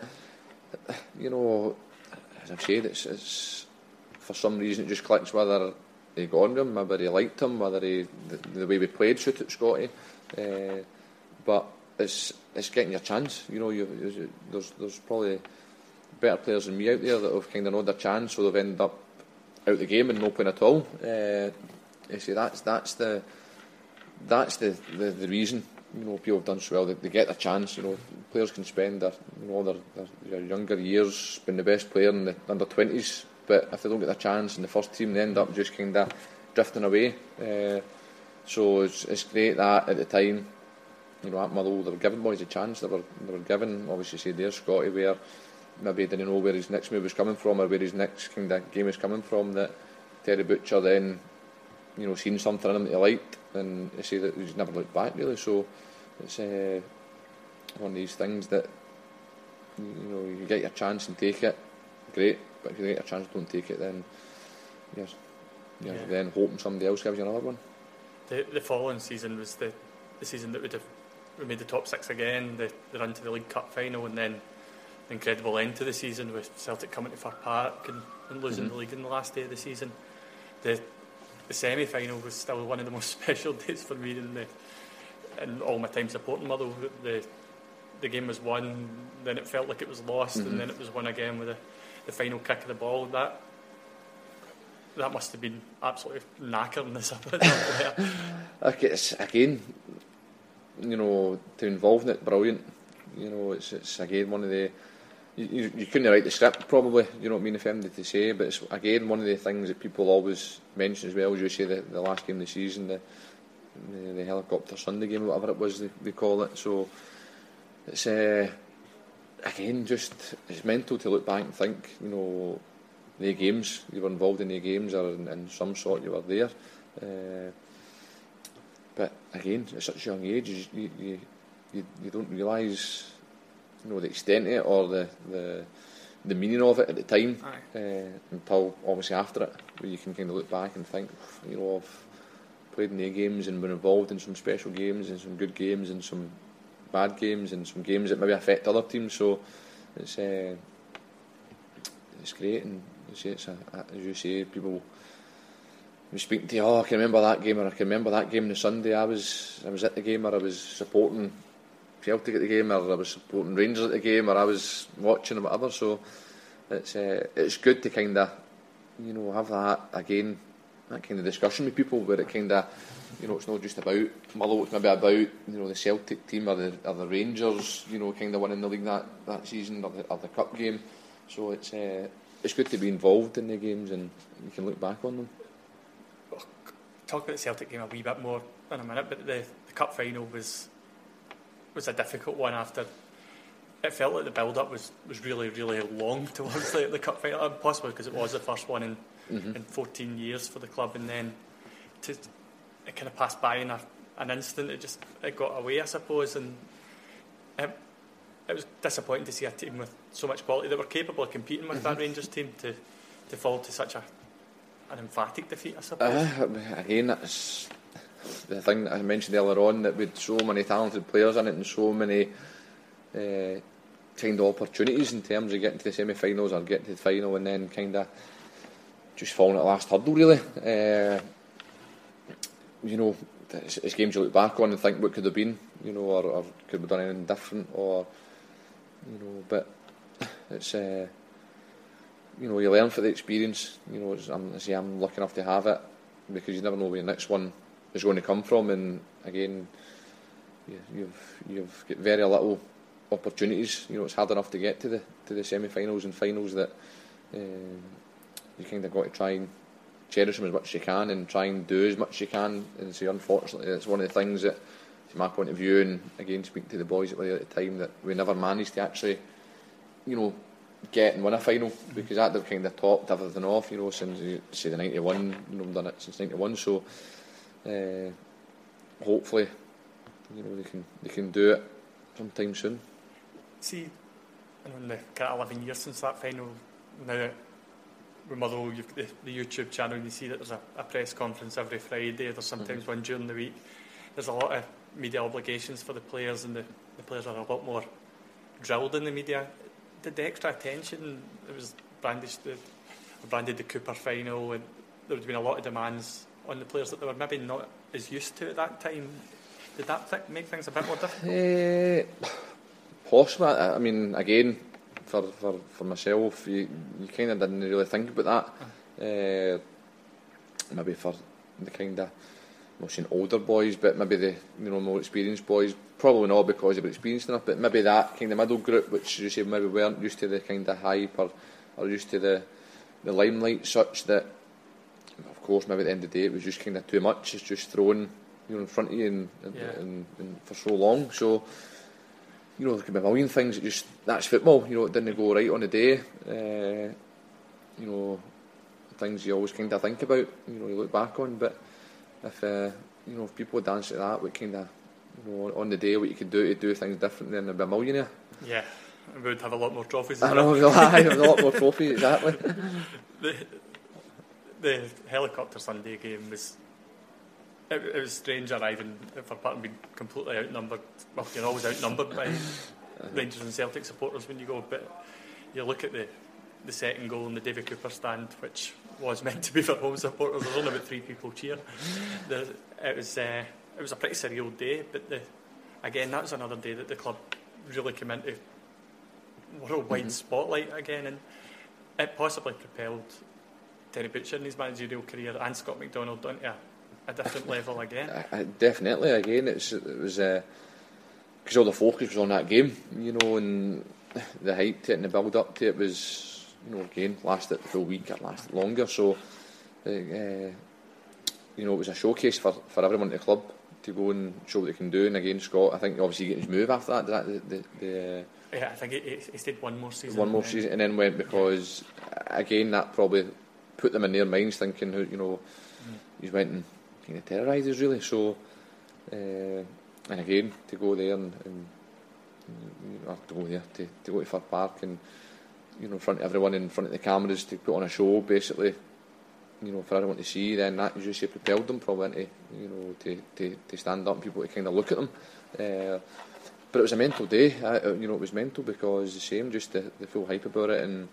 you know, as I've said, it's, it's for some reason it just clicks whether he got on him, whether he liked him, whether he, the, the way we played suited Scotty. Uh, but it's it's getting your chance. You know, you, you, there's there's probably better players than me out there that have kind of known their chance, so they've ended up out the game and no playing at all. Uh, you see, that's that's the that's the, the, the reason. You know, people have done so well. They, they get their chance. You know, players can spend their, you know, their, their, their younger years being the best player in the under twenties, but if they don't get their chance in the first team, they end up just kind of drifting away. Uh, so it's it's great that at the time, you know, at Motherwell they were giving boys a chance. They were they were given, obviously, say there Scotty, where maybe he didn't know where his next move was coming from or where his next kind of game was coming from. That Terry Butcher then, you know, seen something in him that he liked, and I say that he's never looked back really. So it's uh, one of these things that, you know, you get your chance and take it, great. But if you get your chance, don't take it, then you're, you're yeah. then hoping somebody else gives you another one. The the following season was the, the season that would have we made the top six again, the, the run to the League Cup final, and then the incredible end to the season with Celtic coming to Fir Park and, and losing mm-hmm. the league in the last day of the season. The the semi-final was still one of the most special days for me in the in all my time supporting Motherwell. The the game was won, then it felt like it was lost, mm-hmm. and then it was won again with the, the final kick of the ball. That that must have been absolutely knackering this up. Okay, it's, again, you know, to involve in it, brilliant. You know, it's it's again one of the you, you couldn't write the script probably, you know what I mean, if I'm to say, but it's again one of the things that people always mention as well, as you say, the, the last game of the season, the, the the helicopter Sunday game, whatever it was they, they call it. So it's uh, again just it's mental to look back and think, you know, the games you were involved in, the games or in, in some sort you were there. Uh, but again, at such a young age, you you, you, you, you don't realise, you know, the extent of it or the, the the meaning of it at the time, uh, until obviously after it, where you can kind of look back and think, you know, I've played in the games and been involved in some special games and some good games and some bad games and some games that maybe affect other teams. So it's uh, it's great, and you say it's a, as you say, people we speak to you, oh, I can remember that game, or I can remember that game on the Sunday. I was I was at the game, or I was supporting Celtic at the game, or I was supporting Rangers at the game, or I was watching or whatever. So it's uh, it's good to kind of, you know, have that again, that kind of discussion with people where it kind of, you know, it's not just about Motherwell, it's maybe about, you know, the Celtic team or the, or the Rangers, you know, kind of winning the league that, that season, or the, or the cup game. So it's uh, it's good to be involved in the games and you can look back on them. Talk about the Celtic game a wee bit more in a minute, but the, the cup final was was a difficult one. After it felt like the build up was, was really really long towards the, the cup final, possibly because it was the first one in mm-hmm. in fourteen years for the club, and then to, it kind of passed by in a, an instant. It just it got away, I suppose, and it, it was disappointing to see a team with so much quality that were capable of competing with mm-hmm. that Rangers team to to fall to such a an emphatic defeat, I suppose. Uh, again, that's the thing that I mentioned earlier on, that with so many talented players in it and so many uh, kind of opportunities in terms of getting to the semi-finals or getting to the final, and then kind of just falling at the last hurdle, really. Uh, you know, it's, it's games you look back on and think what could have been, you know, or, or could have done anything different, or you know, but it's. Uh, You know, you learn for the experience. You know, as I'm, I say, I'm lucky enough to have it, because you never know where the next one is going to come from. And again, you, you've you've got very little opportunities. You know, it's hard enough to get to the to the semi-finals and finals that uh, you kind of got to try and cherish them as much as you can and try and do as much as you can. And so, unfortunately, it's one of the things that, from my point of view, and again speaking to the boys that were there at the time, that we never managed to actually, you know, get and win a final, because that they've kind of topped everything off, you know, since say the ninety-one, you know, we've done it since ninety-one. So uh, hopefully, you know, they can they can do it sometime soon. See, in the kind of eleven years since that final, now with Motherwell, you've got the, the YouTube channel, and you see that there's a, a press conference every Friday. There's sometimes mm-hmm. one during the week. There's a lot of media obligations for the players, and the, the players are a lot more drilled in the media. Did the extra attention, it was brandished, the, branded the Cooper final, and there would have been a lot of demands on the players that they were maybe not as used to at that time. Did that th- make things a bit more difficult? Uh, possibly. I mean, again, for for, for myself, you, you kind of didn't really think about that. Uh, maybe for the kind of, I'm not saying older boys, but maybe the you know more experienced boys. Probably not because they were experienced enough, but maybe that kind of middle group, which you say maybe weren't used to the kind of hype or, or used to the the limelight, such that, of course, maybe at the end of the day it was just kind of too much. It's just thrown, you know, in front of you and, and, yeah. and, and for so long. So, you know, there could be a million things that just, that's football. You know, it didn't go right on the day. Uh, you know, things you always kind of think about. You know, you look back on, but if uh, you know, if people dance like that, what kind of, you know, on the day what you could do to do things differently, then they'd be a millionaire. Yeah, we would have a lot more trophies. I know, we'll have a lot more trophies, exactly. the, the helicopter Sunday game was, it, it was strange arriving for Parton being completely outnumbered. Well, you're always outnumbered by Rangers and Celtic supporters when you go, but you look at the the second goal in the David Cooper stand, which was meant to be for home supporters. There's only about three people cheer. The, it was uh, it was a pretty surreal day, but the, again, that was another day that the club really came into worldwide mm-hmm. spotlight again, and it possibly propelled Terry Butcher in his managerial career and Scott McDonald onto a, a different level again. Uh, definitely, again, it's, it was because uh, all the focus was on that game, you know, and the hype to it and the build up to it was, you know, again, lasted the full week, it lasted longer, so uh, uh, you know, it was a showcase for, for everyone at the club to go and show what they can do. And again, Scott, I think obviously getting his move after that, that the, the, the uh, yeah, I think he, he stayed one more season. One more and season, and then went because yeah. again that probably put them in their minds thinking, you know, mm. he's went and kind of terrorised us really. So, uh, and again to go there and, and you know, to go there to, to go to Fir Park and, you know, in front of everyone, in front of the cameras, to put on a show basically, you know, for everyone to see, then that usually propelled them probably into, you know, to, to, to stand up and people to kind of look at them. Uh, but it was a mental day, uh, you know, it was mental because the same, just the, the full hype about it, and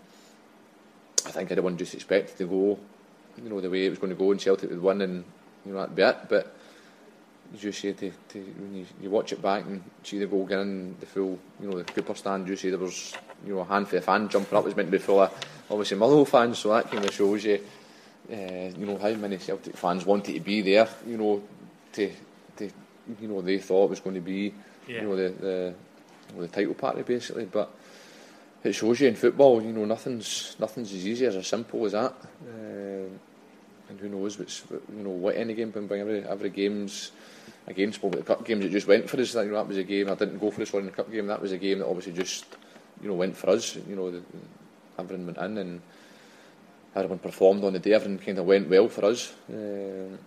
I think everyone just expected to go, you know, the way it was going to go, and Celtic would win, and, you know, that'd be it. But as you say, to, to when you, you watch it back and see the goal getting the full, you know, the Cooper stand, you see there was, you know, a handful of fans jumping up. It was meant to be full of, obviously, Motherwell fans, so that kind of shows you, Uh, you know, how many Celtic fans wanted to be there, you know, to, to you know, they thought it was going to be, yeah. you know, the, the, well, the title party basically. But it shows you in football, you know, nothing's nothing's as easy as as simple as that. Uh, and who knows what's, you know, what any game can bring. Every every game's again, spoke about the cup games that just went for us. You know, that was a game I didn't go for us in the cup game. That was a game that obviously just, you know, went for us. You know, the, everyone went in and everyone performed on the day. Everything kind of went well for us. Uh,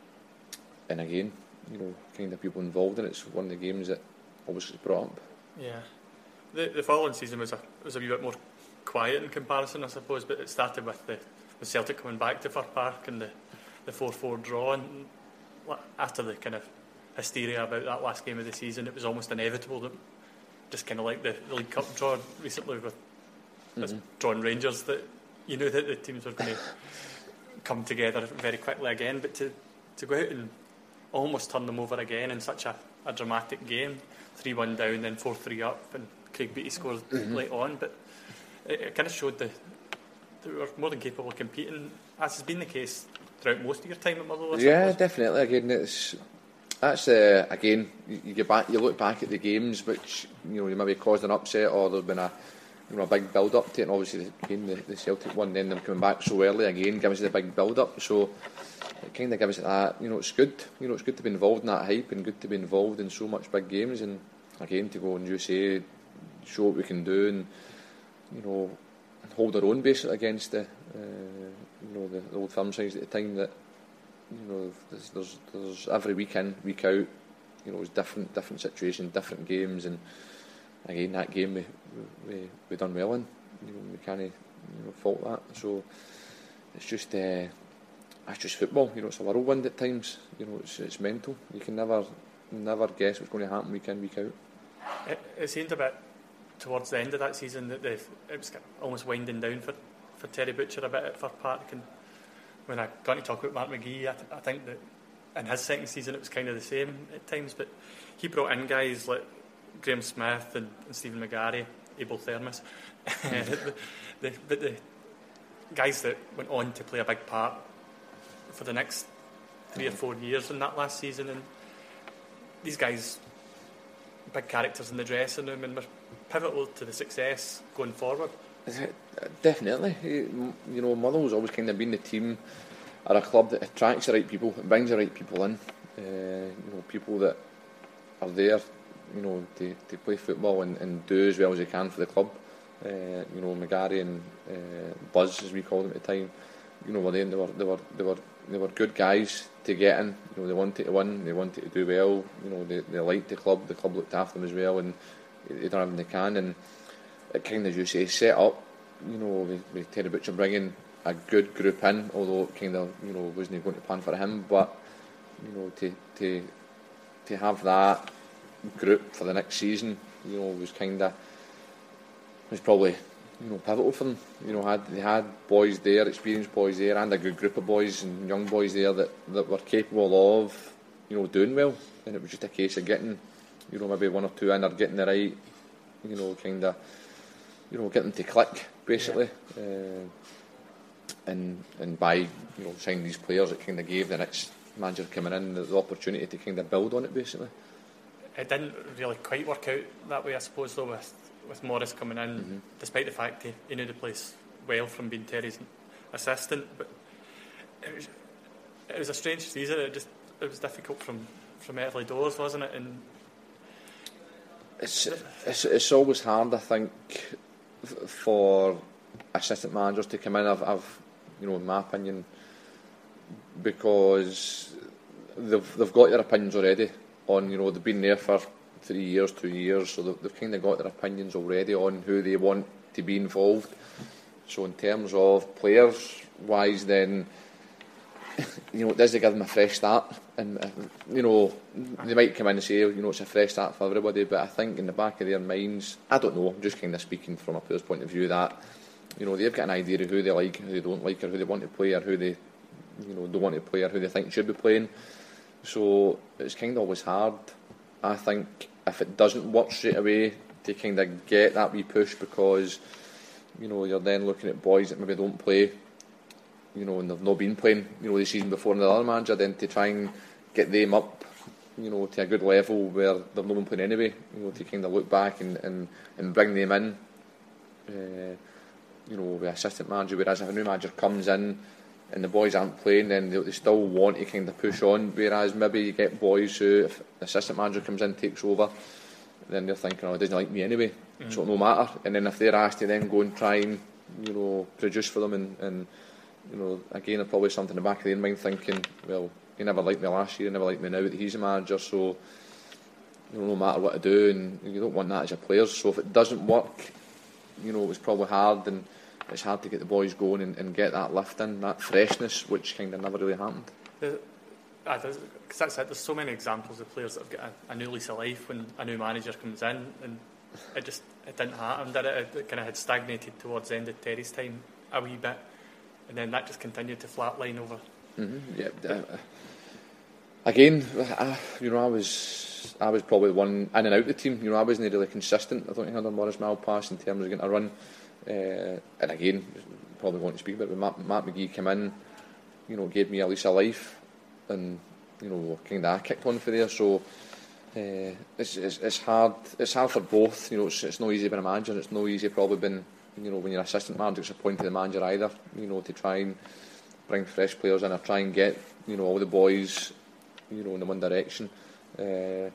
and again, you know, kind of people involved in it. It's one of the games that obviously was brought up. Yeah. The the following season was a was a wee bit more quiet in comparison, I suppose, but it started with the with Celtic coming back to Fir Park and the the four four draw, and after the kind of hysteria about that last game of the season, it was almost inevitable that, just kind of like the, the League Cup draw recently with mm-hmm. drawing Rangers, that you knew that the teams were going to come together very quickly again, but to to go out and almost turn them over again in such a, a dramatic game, three one down, then four three up, and Craig Beattie scored mm-hmm. late on, but it, it kind of showed the, that we were more than capable of competing, as has been the case throughout most of your time at Motherwell. Yeah, definitely. Again, it's that's uh, again you, you get back, you look back at the games which, you know, you maybe caused an upset, or there's been a, you know, a big build up to it, and obviously again the, the Celtic one, then them coming back so early again gives us the big build up. So it kind of gives it that, you know, it's good. You know, it's good to be involved in that hype, and good to be involved in so much big games, and again to go and U S A, show what we can do, and, you know, hold our own basically against the, uh, you know, the, the old firm sides at the time. That, you know, there's, there's there's every week in, week out, you know, it's different different situations, different games, and again that game we we we done well in. You know, we can't, you know, fault that. So it's just uh, it's just football. You know, it's a whirlwind at times. You know, it's it's mental. You can never never guess what's going to happen week in, week out. It, it seemed a bit towards the end of that season that the, it was kind of almost winding down for, for Terry Butcher a bit at Fir Park, and when I got to talk about Mark McGee, I, th- I think that in his second season it was kind of the same at times, but he brought in guys like Graham Smith and, and Stephen McGarry, Abel Thermos, the, the, but the guys that went on to play a big part for the next three or four years in that last season, and these guys, big characters in the dressing room, and were pivotal to the success going forward. Definitely. You know, Motherwell's always kind of been the team or a club that attracts the right people, it brings the right people in. Uh, you know, people that are there, you know, to, to play football and, and do as well as they can for the club. Uh, you know, McGarry and uh, Buzz, as we called them at the time, you know, were they, they were they were they were they were good guys to get in. You know, they wanted to win, they wanted to do well. You know, they they liked the club. The club looked after them as well, and they done everything they can. And it kind of, as you say, set up. You know, with, with Terry Butcher bringing a good group in, although it kind of, you know, wasn't going to plan for him. But, you know, to to to have that group for the next season, you know, was kind of was probably, you know, pivotal for them. You know, had they had boys there, experienced boys there, and a good group of boys and young boys there that, that were capable of, you know, doing well. And it was just a case of getting, you know, maybe one or two in, or getting the right, you know, kind of, you know, get them to click basically. Yeah. Uh, and and by, you know, signing these players, it kind of gave the next manager coming in the, the opportunity to kind of build on it basically. It didn't really quite work out that way, I suppose, though, with with Morris coming in, mm-hmm. despite the fact he, he knew the place well from being Terry's assistant. But it was, it was a strange season. It just it was difficult from, from early doors, wasn't it? And it's it's it's always hard, I think, for assistant managers to come in. I've, I've you know, in my opinion, because they've they've got their opinions already on, you know, they've been there for three years, two years, so they've, they've kind of got their opinions already on who they want to be involved. So in terms of players wise, then, you know, it does give them a fresh start, and uh, you know, they might come in and say, you know, it's a fresh start for everybody, but I think in the back of their minds, I don't know, I'm just kind of speaking from a player's point of view, that, you know, they've got an idea of who they like, who they don't like, or who they want to play, or who they, you know, don't want to play, or who they think should be playing. So it's kind of always hard, I think, if it doesn't work straight away, to kind of get that wee push, because, you know, you're then looking at boys that maybe don't play, you know, and they've not been playing, you know, the season before in the other manager, then to try and get them up, you know, to a good level where they've not been playing anyway, you know, to kind of look back and, and, and bring them in, uh, you know, with assistant manager. Whereas if a new manager comes in and the boys aren't playing, then they, they still want to kind of push on. Whereas maybe you get boys who, if the assistant manager comes in, takes over, then they're thinking, oh, it doesn't like me anyway, mm. so it no matter. And then if they're asked to then go and try and, you know, produce for them, and, and you know, again, there's probably something in the back of their mind thinking, well, he never liked me last year, he never liked me now that he's a manager, so you know, no matter what to do, and you don't want that as your players. So if it doesn't work, you know, it's probably hard, and it's hard to get the boys going and, and get that lift in, that freshness, which kind of never really happened. Because that's it, there's so many examples of players that have got a, a new lease of life when a new manager comes in, and it just it didn't happen, did it? It kind of had stagnated towards the end of Terry's time a wee bit, and then that just continued to flatline over. Mm-hmm, yeah. Uh, again, I, you know, I was I was probably one in and out of the team. You know, I wasn't really consistent. I don't think I had Maurice Malpass in terms of getting a run. Uh, and again, probably want to speak about it, when Matt, Matt McGee came in, you know, gave me a lease of life, and you know, kind of I kicked on for there. So uh, it's, it's it's hard. It's hard for both. You know, it's, it's not easy being a manager. And it's not easy probably being, you know, when you're assistant manager, it's appointed the manager either. You know, to try and bring fresh players in, or try and get, you know, all the boys, you know, in the one direction. Uh,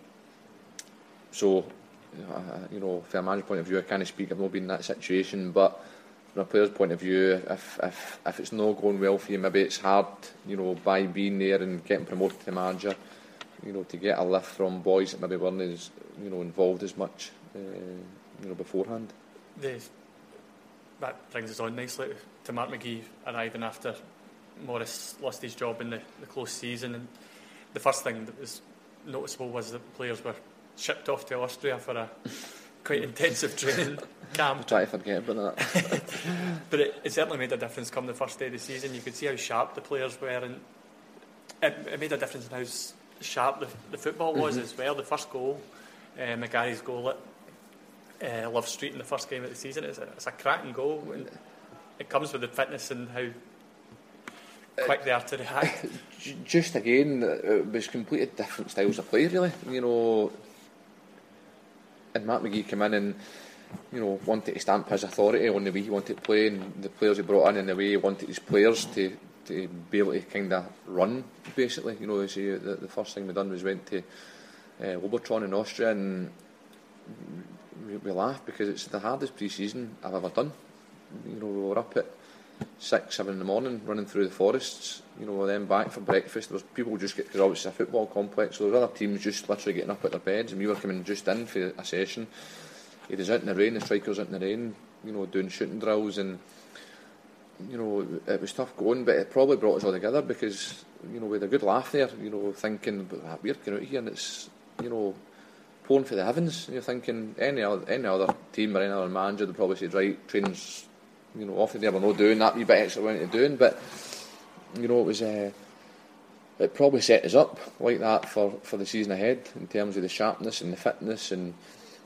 so. Uh, you know, from a manager's point of view, I can't speak. I've not been in that situation, but from a player's point of view, if if if it's not going well for you, maybe it's hard, you know, by being there and getting promoted to manager, you know, to get a lift from boys that maybe weren't as, you know, involved as much, uh, you know, beforehand. The, that brings us on nicely to Mark McGee arriving after Morris lost his job in the, the close season, and the first thing that was noticeable was that the players were shipped off to Austria for a quite intensive training camp. I try to forget about that. But it, it certainly made a difference come the first day of the season. You could see how sharp the players were, and it, it made a difference in how sharp the, the football was mm-hmm. as well. The first goal, uh, McGarry's goal at uh, Love Street in the first game of the season, it's a, it's a cracking goal, and it comes with the fitness and how quick uh, they are to react. Just again, it was completely different styles of play, really. You know, and Matt McGee came in and, you know, wanted to stamp his authority on the way he wanted to play, and the players he brought in, and the way he wanted his players to, to be able to kind of run, basically. You know, you see, the, the first thing we done was went to uh, Obertron in Austria, and we, we laughed because it's the hardest pre-season I've ever done. You know, we were up at six, seven in the morning running through the forests, you know, then back for breakfast. There was people just get, because obviously it's a football complex, so there was other teams just literally getting up at their beds, and we were coming just in for a session. It was out in the rain, the strikers out in the rain, you know, doing shooting drills, and you know, it was tough going, but it probably brought us all together because, you know, we had a good laugh there, you know, thinking, we're going out here and it's, you know, pouring for the heavens, and you're thinking any other, any other team or any other manager would probably say, right, training's, you know, often they were not doing that wee bit extra we went to doing, but you know, it was uh, it probably set us up like that for, for the season ahead in terms of the sharpness and the fitness and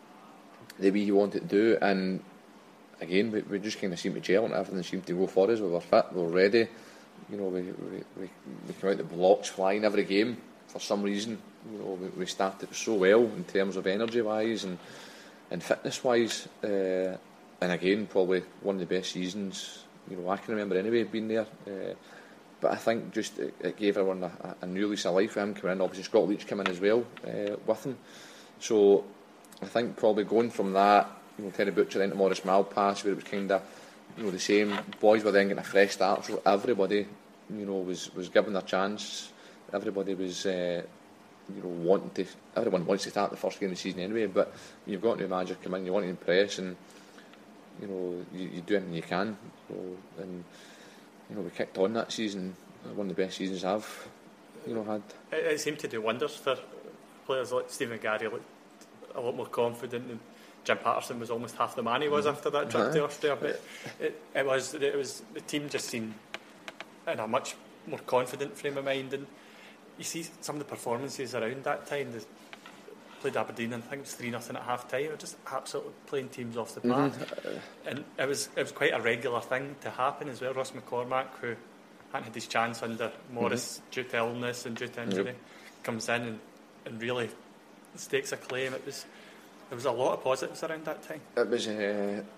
the way he wanted to do. And again, we, we just kind of seemed to gel and everything seemed to go for us. We were fit, we were ready, you know, we we, we, we came out the blocks flying every game for some reason. You know, we, we started so well in terms of energy wise and, and fitness wise, uh, and again, probably one of the best seasons, you know, I can remember anyway being there. Uh, but I think just it, it gave everyone a, a new lease of life with him coming in. Obviously, Scott Leach came in as well uh, with him. So I think probably going from that, you know, Terry Butcher into Maurice Malpass, where it was kind of, you know, the same. Boys were then getting a fresh start, so everybody, you know, was was given their chance. Everybody was, uh, you know, wanting to. Everyone wants to start the first game of the season anyway. But when you've got a new manager come in, you want to impress and. You know, you, you do anything you can. So, and you know, we kicked on that season. One of the best seasons I've, you know, had. It, it seemed to do wonders for players like Stephen McGarry. Looked a lot more confident, and Jim Patterson was almost half the man he was mm-hmm. after that trip uh-huh. to Austria. But it, it was, it was the team just seemed in a much more confident frame of mind. And you see some of the performances around that time. The, played Aberdeen and I think it was three nothing at half time. It was just absolutely playing teams off the park, mm-hmm. and it was it was quite a regular thing to happen as well. Ross McCormack, who hadn't had his chance under Morris mm-hmm. due to illness and due to injury, yep. comes in and, and really stakes a claim. It was there was a lot of positives around that time. It was uh,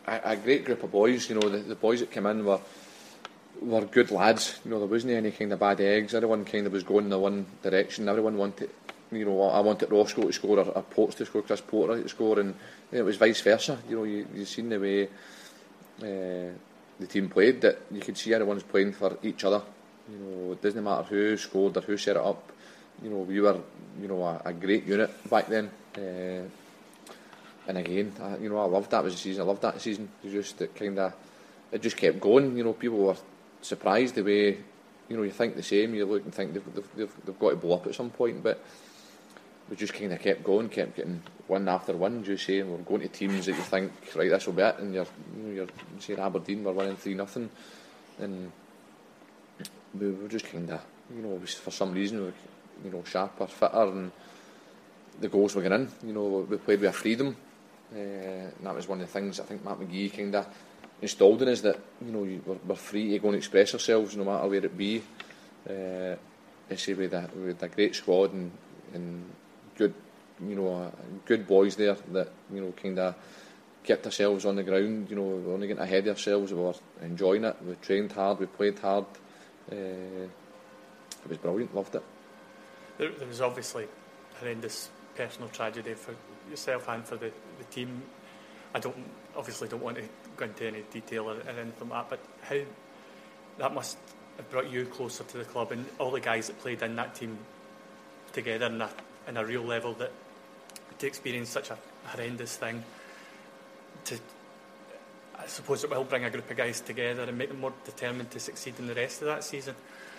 a, a great group of boys. You know, the, the boys that came in were were good lads. You know, there wasn't any kind of bad eggs. Everyone kind of was going in the one direction. Everyone wanted, you know, I wanted Roscoe to score, or, or Potts to score, Chris Porter to score, and you know, it was vice versa. You know, you you seen the way uh, the team played, that you could see everyone's playing for each other. You know, it doesn't matter who scored or who set it up. You know, we were, you know, a, a great unit back then. Uh, and again, I, you know, I loved that was the season. I loved that season. It just it kind of, it just kept going. You know, people were surprised the way, you know, you think the same. You look and think they've they've, they've, they've got to blow up at some point, but we just kind of kept going, kept getting one after one. Just saying, we're going to teams that you think, right, this will be it, and you're, you know, you're saying Aberdeen were winning three nothing, and we were just kind of, you know, for some reason, we were, you know, sharper, fitter, and the goals were getting in. You know, we played with a freedom, uh, and that was one of the things I think Matt McGee kind of installed in us, that, you know, we're, we're free to go and express ourselves no matter where it be. Uh, I say with a, with a great squad and, and good, you know, uh, good boys there that, you know, kind of kept ourselves on the ground. You know, we were only getting ahead of ourselves. We were enjoying it. We trained hard. We played hard. Uh, it was brilliant. Loved it. There, there was obviously horrendous personal tragedy for yourself and for the, the team. I don't obviously don't want to go into any detail or, or anything like that, but how that must have brought you closer to the club and all the guys that played in that team together in a, in a real level, that to experience such a horrendous thing, to I suppose it will bring a group of guys together and make them more determined to succeed in the rest of that season.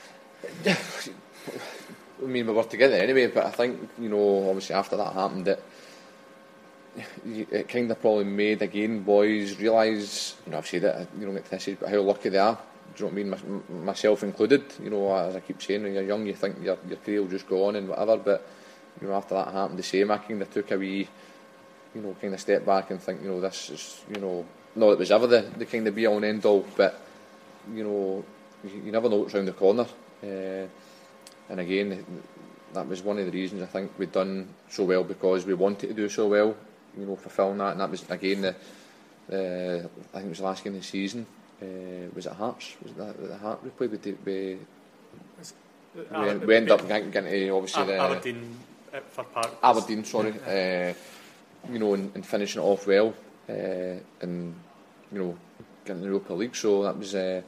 I mean, we were together anyway, but I think, you know, obviously after that happened, it, it kind of probably made, again, boys realise, you know, I've said it, you know, get to this age, but how lucky they are. Do you know what I mean? My, myself included. You know, as I keep saying, when you're young, you think your your career will just go on and whatever, but, you know, after that happened, the same, I kind of took a wee, you know, kind of step back and think, you know, this is, you know, not that it was ever the, the kind of be all and end all, but, you know, you, you never know what's round the corner. Uh, and again, that was one of the reasons I think we'd done so well, because we wanted to do so well, you know, fulfilling that. And that was, again, the uh, I think it was the last game of the season. Uh, was it Hearts? Was it that the Hearts we played with? The, we, we, we ended up getting, getting to, obviously, the Aberdeen at Fir Park. Aberdeen, sorry. uh, you know, and, and finishing it off well, uh, and, you know, getting the Europa League. So that was, uh,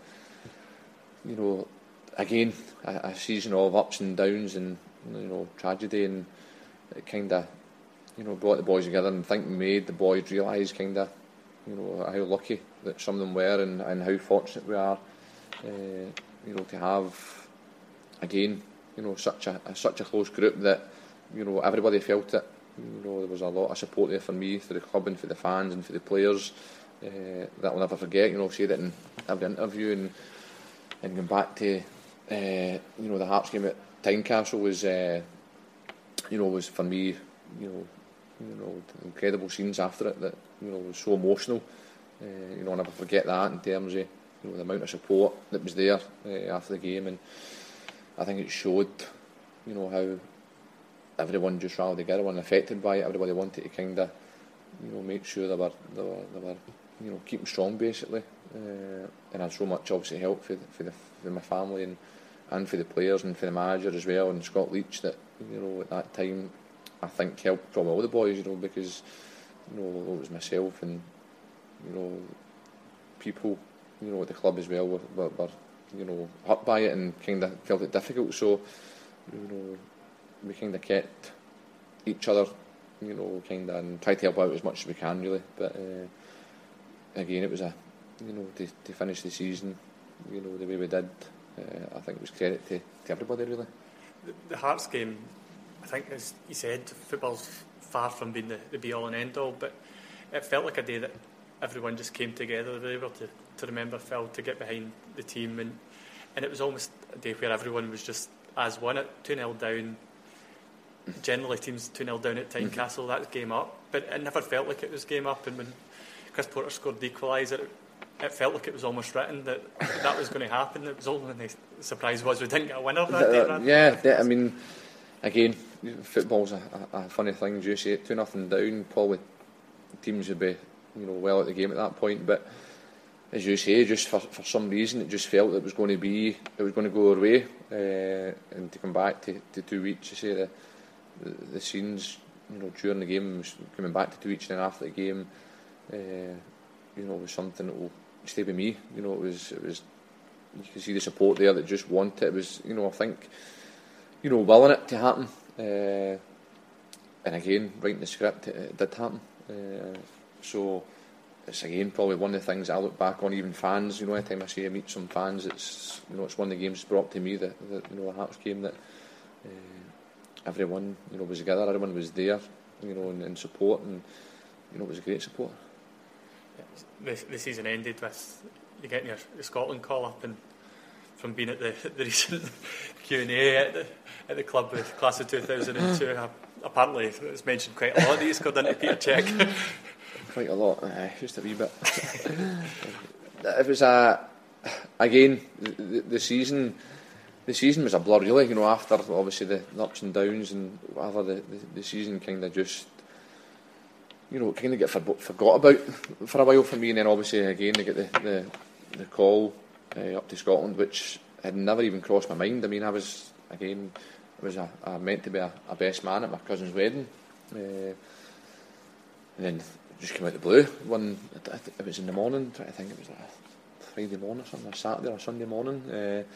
you know, again, a, a season of ups and downs and, you know, tragedy, and it kind of, you know, brought the boys together, and I think made the boys realise kind of, you know, how lucky that some of them were, and, and how fortunate we are, uh, you know, to have, again, you know, such a, a such a close group that, you know, everybody felt it. You know, there was a lot of support there for me, for the club and for the fans and for the players, uh, that I'll never forget. You know, I've said it in every interview, and and going back to, uh, you know, the Hearts game at Tynecastle was, uh, you know, was for me, you know, you know, incredible scenes after it that, you know, was so emotional. Uh, you know, I'll never forget that in terms of, you know, the amount of support that was there uh, after the game, and I think it showed, you know, how everyone just rallied together, everyone affected by it. Everybody wanted to kind of, you know, make sure they were, they were, they were, you know, keeping strong basically. Uh, and I had so much obviously help for the, for, the, for my family and and for the players and for the manager as well, and Scott Leach, that, you know, at that time I think helped probably all the boys, you know, because, you know, it was myself and, you know, people, you know, at the club as well were, were, were you know, hurt by it and kind of felt it difficult. So, you know, we kind of kept each other, you know, kind of, and tried to help out as much as we can, really. But uh, again, it was a, you know, to, to finish the season, you know, the way we did, uh, I think it was credit to, to everybody, really. The, the Hearts game, I think, as you said, football's far from being the, the be all and end all, but it felt like a day that everyone just came together. They were able to, to remember Phil, to get behind the team, and and it was almost a day where everyone was just as one at two nil down. Generally, teams two nil down at Tynecastle, mm-hmm. that's game up, but it never felt like it was game up. And when Chris Porter scored the equaliser, it, it felt like it was almost written that that was going to happen. It was only the surprise was we didn't get a winner that day. Uh, yeah, that, I mean, again, football's a, a funny thing. As you say, two nothing down, probably teams would be you know, well at the game at that point. But as you say, just for, for some reason, it just felt it was going to be, it was going to go our way, uh, and to come back to, to two weeks, you say the, the the scenes, you know, during the game, coming back to two weeks and then after the game, uh, you know, was something that will stay with me. You know, it was, it was, you can see the support there that just want it. It was, you know, I think, you know, willing it to happen, uh, and again, writing the script, it, it did happen. Uh, so. It's again probably one of the things I look back on. Even fans, you know, anytime I see I meet some fans, it's, you know, it's one of the games brought to me that, that you know, the Hearts game that uh, everyone, you know, was together, everyone was there, you know, in, in support, and you know, it was a great support. Yeah, the, the season ended with you getting your, your Scotland call up, and from being at the, the recent Q and A at the, at the club with class of two thousand two, uh, apparently it's mentioned quite a lot that you scored into Peter Cech. Quite a lot, uh, just a wee bit. It was a, again, the, the season, the season was a blur really. You know, after obviously the ups and downs and whatever, the, the, the season kind of just, you know, kind of get for, forgot about for a while for me. And then obviously again they get the the, the call uh, up to Scotland, which had never even crossed my mind. I mean, I was again, I was a, a meant to be a, a best man at my cousin's wedding, uh, and then. Just came out the blue. One, it was in the morning. I think it was like a Friday morning or something, or Saturday or Sunday morning. Uh,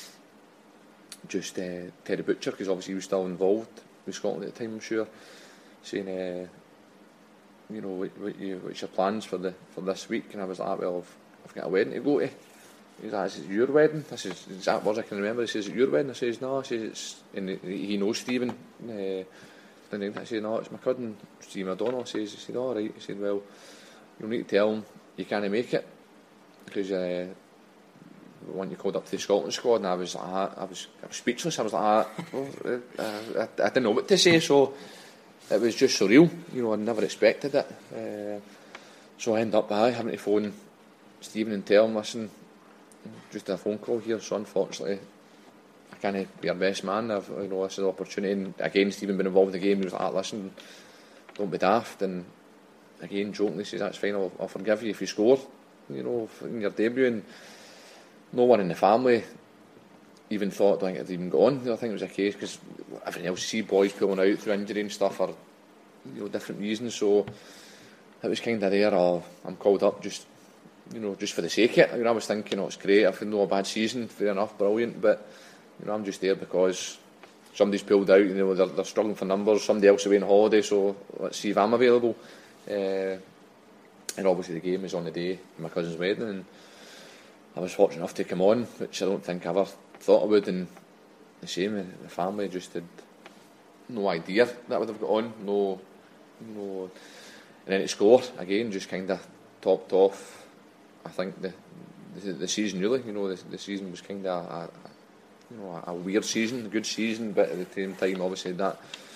just uh, Terry Butcher, because obviously he was still involved with Scotland at the time, I'm sure, saying, uh, you know, what, what you, what's your plans for the for this week? And I was like, well, I've, I've got a wedding to go to. He's like, is it your wedding? This is the exact words I can remember. He says, is it your wedding? I says, no. I says, it's, and he knows Stephen. Uh, And then I said, no, it's my cousin, Stephen O'Donnell. Says, he said, all right. He said, well, you'll need to tell him you can't make it because uh, when you called up to the Scotland squad, and I was like, I was, I was speechless. I was like, oh, I, I didn't know what to say. So it was just surreal. You know, I never expected it. Uh, so I ended up uh, having to phone Stephen and tell him, listen, just a phone call here. So unfortunately, I can't be your best man. I've, you know, this is an opportunity. And again, Stephen been involved in the game. He was like, listen, don't be daft. And again, jokingly says, that's fine. I'll, I'll forgive you if you score. You know, in your debut. And no one in the family even thought, I think it had even gone. I think it was a case because everything else, you see boys pulling out through injury and stuff, or you know, different reasons. So it was kind of there. Oh, I'm called up just, you know, just for the sake of it. You know, I was thinking, oh, it's great. I've had no bad season, fair enough, brilliant. But you know, I'm just there because somebody's pulled out. You know, they're, they're struggling for numbers. Somebody else away on holiday, so let's see if I'm available. Uh, and obviously, the game was on the day of my cousin's wedding, and I was fortunate enough to come on, which I don't think I ever thought I would. And the same, the family just had no idea that I would have got on. No, no. And then to score again, just kind of topped off. I think the the, the season really, you know, the, the season was kind of a, a, you know, a, a weird season, a good season, but at the same time, obviously that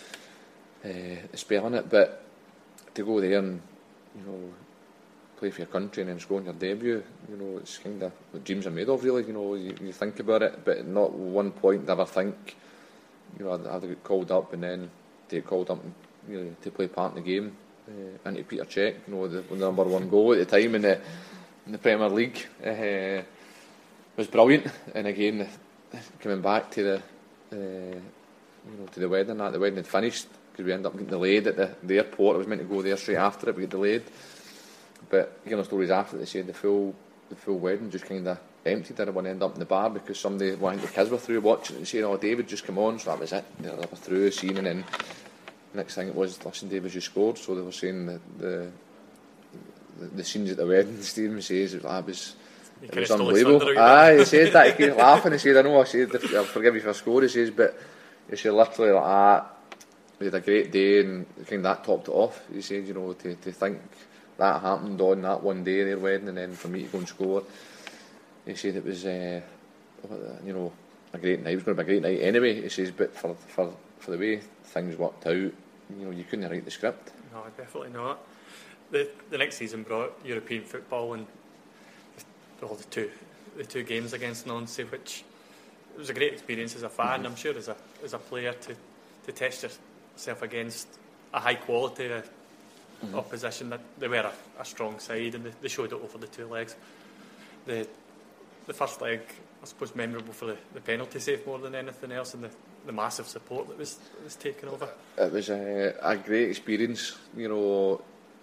uh, spell in it. But to go there and, you know, play for your country and then score on your debut, you know, it's kind of what dreams are made of, really. You know, you, you think about it, but not one point ever think, you know, I'd, I'd get called up and then to get called up and, you know, to play part in the game. Uh, into Peter Cech, you know, the, the number one goal at the time in the in the Premier League, uh, was brilliant. And again, coming back to the uh, you know, to the wedding, that the wedding had finished because we ended up getting delayed at the, the airport. I was meant to go there straight after it, we got delayed. But hearing the stories after, they said the full the full wedding just kind of emptied. Everyone ended up in the bar because somebody, one of the kids were through watching it and saying, "Oh, David, just come on." So that was it. They were through, seen, and then next thing it was, listen, David, you scored. So they were saying that the the, the scenes at the wedding, Stephen says, it was, ah, it was, it was unbelievable. Aye, he said that, he kept laughing. He said, I know, I said, I'll forgive you for a score, he says, but he said literally like, ah, we had a great day, and kind of that topped it off. He said, you know, to, to think that happened on that one day, their wedding, and then for me to go and score, he said it was, uh, you know, a great night. It was going to be a great night anyway, he says, but for for, for the way things worked out, you know, you couldn't write the script. No, definitely not. The the next season brought European football and all the two the two games against Nancy, which it was a great experience as a fan. Mm-hmm. I'm sure as a as a player to, to test yourself against a high quality uh, mm-hmm. opposition. That they were a, a strong side, and they, they showed it over the two legs. The the first leg, I suppose, memorable for the, the penalty save more than anything else, and the, the massive support that was that was taken over. It was a, a great experience, you know.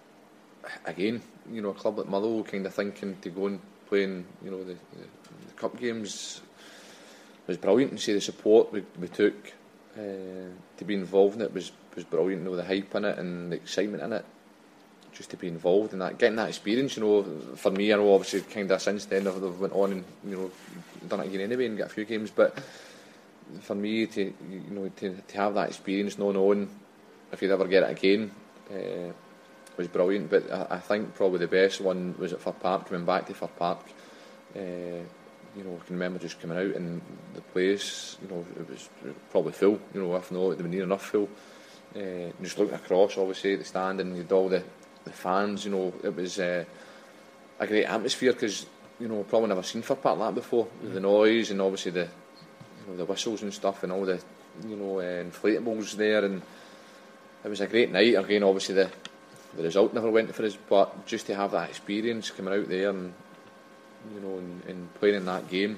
Again, you know, a club like Motherwell kind of thinking to go and play in, you know, the, the, the cup games was brilliant. And see the support we, we took uh, to be involved in it was was brilliant. You know, the hype in it and the excitement in it, just to be involved in that, getting that experience. You know, for me, I know obviously kind of since then I've, I've went on and you know done it again anyway and got a few games. But for me to you know to, to have that experience, not knowing if you'd ever get it again. Uh, was brilliant, but I, I think probably the best one was at Fir Park, coming back to Fir Park. Uh, you know, I can remember just coming out and the place, you know, it was probably full, you know, if not, it would near enough full. Uh, just looking across, obviously, at the stand and you had all the, the fans, you know, it was uh, a great atmosphere because, you know, probably never seen Fir Park like that before, with the noise and obviously the, you know, the whistles and stuff and all the, you know, uh, inflatables there, and it was a great night. Again, obviously the The result never went for us, but just to have that experience coming out there and you know and, and playing in that game,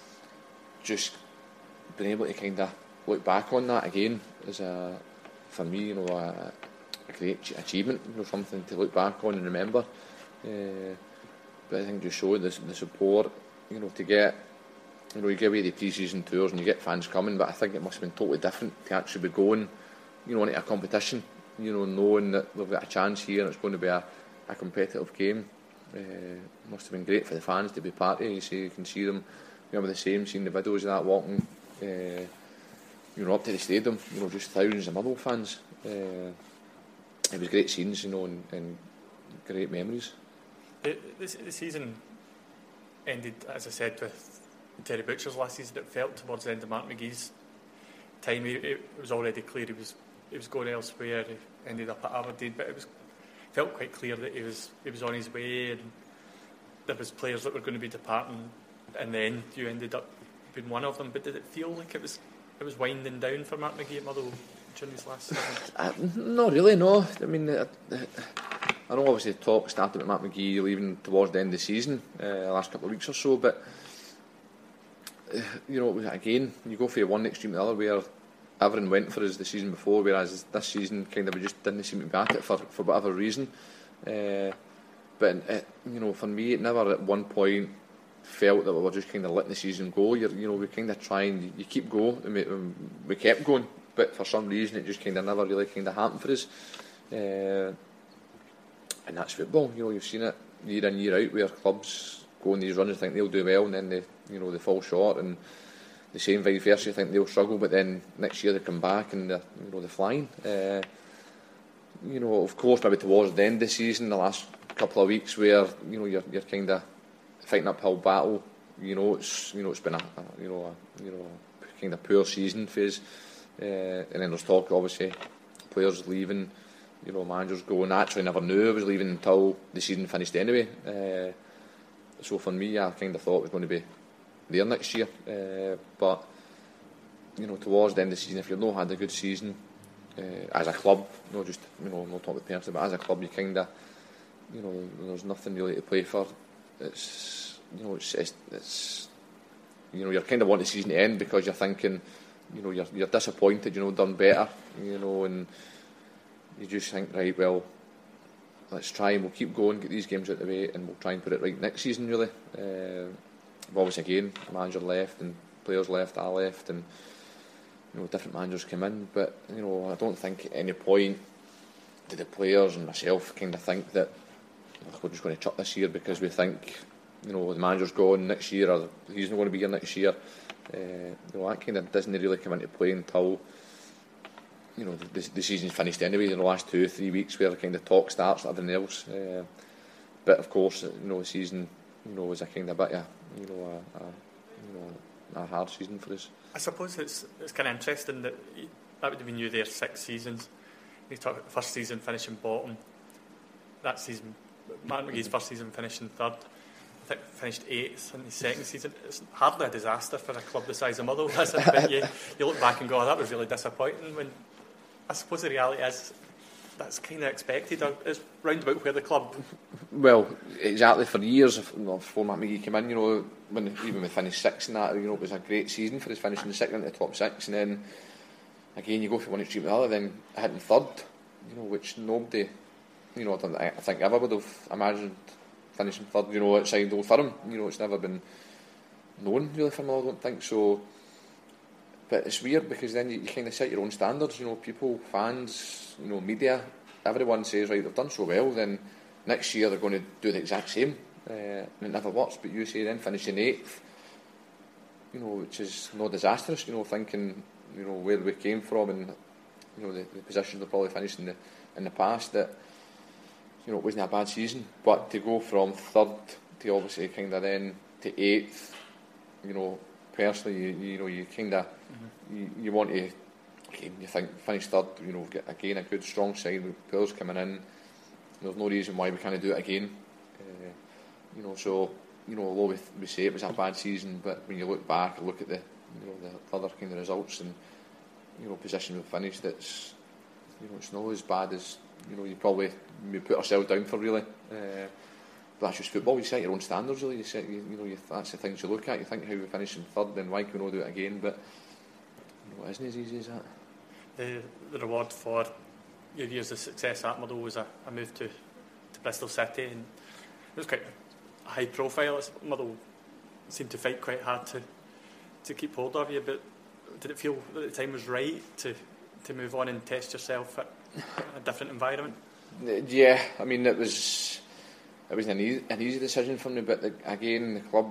just being able to kind of look back on that again is a, for me, you know, a, a great achievement. You know, something to look back on and remember. Uh, but I think just showing the, the support, you know, to get, you know, you give away the pre-season tours and you get fans coming, but I think it must have been totally different to actually be going, you know, into a competition. You know, knowing that they've got a chance here and it's going to be a, a competitive game. Uh, must have been great for the fans to be part of it. You see, you can see them, remember the same, seeing the videos of that walking, uh, you know, up to the stadium, you know, just thousands of Motherwell fans. Uh, it was great scenes, you know, and, and great memories. The, the, the season ended, as I said, with Terry Butcher's last season. It felt towards the end of Mark McGee's time, it, it was already clear he was he was going elsewhere. He ended up at Aberdeen, but it was felt quite clear that he was he was on his way, and there was players that were going to be departing, and then you ended up being one of them. But did it feel like it was it was winding down for Mark McGee at Motherwell during his last season? Uh, not really, no. I mean, uh, I know obviously the talk started with Mark McGee leaving towards the end of the season, uh, the last couple of weeks or so, but uh, you know, again, you go for one extreme to the other, where everyone went for us the season before, whereas this season kind of we just didn't seem to be at it for, for whatever reason. Uh, but it, you know, for me, it never at one point felt that we were just kind of letting the season go. You're, you know, we kind of try and you keep going, and we, we kept going, but for some reason it just kind of never really kind of happened for us. Uh, and that's football. You know, you've seen it year in year out where clubs go on these runs and think they'll do well, and then they, you know, they fall short, and the same vice versa. You think they'll struggle, but then next year they come back and they're, you know, they're flying. Uh, you know, of course, maybe towards the end of the season, the last couple of weeks, where you know you're you're kind of fighting uphill battle. You know, it's you know it's been a, a you know a, you know a kind of poor season phase, uh, and then there's talk obviously players leaving. You know, managers going. I actually never knew I was leaving until the season finished anyway. Uh, so for me, I kind of thought it was going to be there next year, uh, but you know, towards the end of the season, if you've not had a good season uh, as a club, not just you know, not talking personally, but as a club, you kind of, you know, there's nothing really to play for. It's you know, it's, it's, it's you know, you're kind of wanting the season to end because you're thinking, you know, you're you're disappointed, you know, done better, you know, and you just think, right, well, let's try and we'll keep going, get these games out of the way, and we'll try and put it right next season, really. Uh, obviously, again, manager left and players left, I left, and you know, different managers come in. But you know, I don't think at any point did the players and myself kind of think that oh, we're just going to chuck this year because we think, you know, the manager's gone next year or he's not going to be here next year. Uh, you know, that kind of doesn't really come into play until, you know, the, the season's finished anyway, in the last two or three weeks where the kind of talk starts like everything else. Uh, but of course, you know, the season, you know, was a kind of bit of, you know, a, a, you know, a hard season for us. I suppose it's it's kind of interesting that he, that would have been you there six seasons. You talk about the first season finishing bottom. That season, Mark McGee's first season finishing third. I think finished eighth in his second season. It's hardly a disaster for a club the size of Motherwell, is it? But you, you look back and go, oh, that was really disappointing. When I suppose the reality is, that's kind of expected. It's round about where the club. Well, exactly. For years before Matt McGee came in, you know, when even we finished sixth and that, you know, it was a great season for us finishing second into the top six, and then again you go from one extreme to the other, then hitting third, you know, which nobody, you know, I, don't, I think ever would have imagined finishing third, you know, outside Old Firm. You know, it's never been known really for Motherwell, I don't think so. But it's weird because then you, you kind of set your own standards. You know, people, fans, you know, media, everyone says, right, they've done so well, then next year they're going to do the exact same, uh, and it never works. But you say then finishing eighth, you know, which is no disastrous. You know, thinking, you know, where we came from and, you know, the, the positions they're probably finished in the in the past, that, you know, it wasn't a bad season. But to go from third to obviously kind of then to eighth, you know, personally, you, you know, you kind of mm-hmm. you, you want to, again, you think finish third, you know, get again a good strong side with players coming in. There's no reason why we can't do it again. Uh, you know, so, you know, although we, we say it was a bad season, but when you look back and look at the, you know, the other kind of results and, you know, position we've finished, it's, you know, it's not as bad as, you know, you probably we put ourselves down for, really. Uh, but that's just football. You set your own standards, really. You set, you, you know, you, that's the things you look at. You think how we finish in third, then why can we not do it again? But, you know, it isn't as easy as that. The, the reward for your years of success at Motherwell was a, a move to, to Bristol City, and it was quite a high profile. Motherwell seemed to fight quite hard to to keep hold of you, but did it feel that the time was right to to move on and test yourself at a different environment? Yeah, I mean, it was it was an easy, an easy decision for me, but the, again, the club,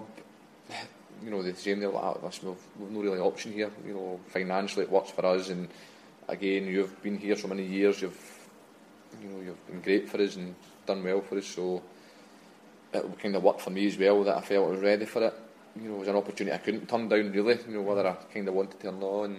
you know, the same, they're like, listen, we've, we've no really option here. You know, financially it works for us, and again, you've been here so many years, you've, you know, you've been great for us and done well for us, so it kind of worked for me as well, that I felt I was ready for it. You know, it was an opportunity I couldn't turn down, really, you know, whether I kind of wanted to or not. And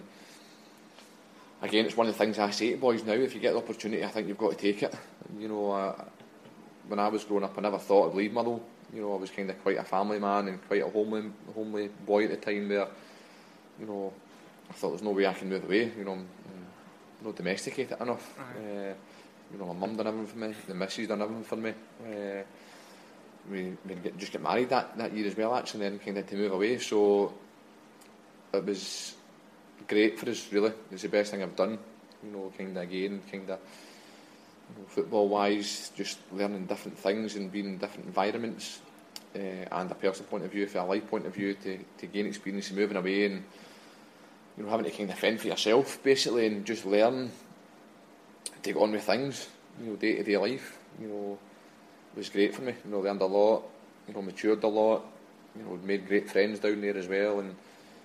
again, it's one of the things I say to boys now, if you get the opportunity, I think you've got to take it. You know, uh, when I was growing up, I never thought I'd leave Motherwell. You know, I was kind of quite a family man and quite a homely, homely boy at the time where, you know, I thought there's no way I can move away. You know, I'm, I'm not domesticated enough. Uh, you know, my mum done everything for me, the missus done everything for me. Uh, we we get, just get married that, that year as well, actually, and then kind of to move away. So it was great for us, really. It's the best thing I've done. You know, kind of again, kind of, you know, football-wise, just learning different things and being in different environments, uh, and a personal point of view, from a life point of view, to, to gain experience and moving away and, you know, having to kind of fend for yourself, basically, and just learn to get on with things, you know, day-to-day life. You know, it was great for me. You know, learned a lot, you know, matured a lot, you know, made great friends down there as well, and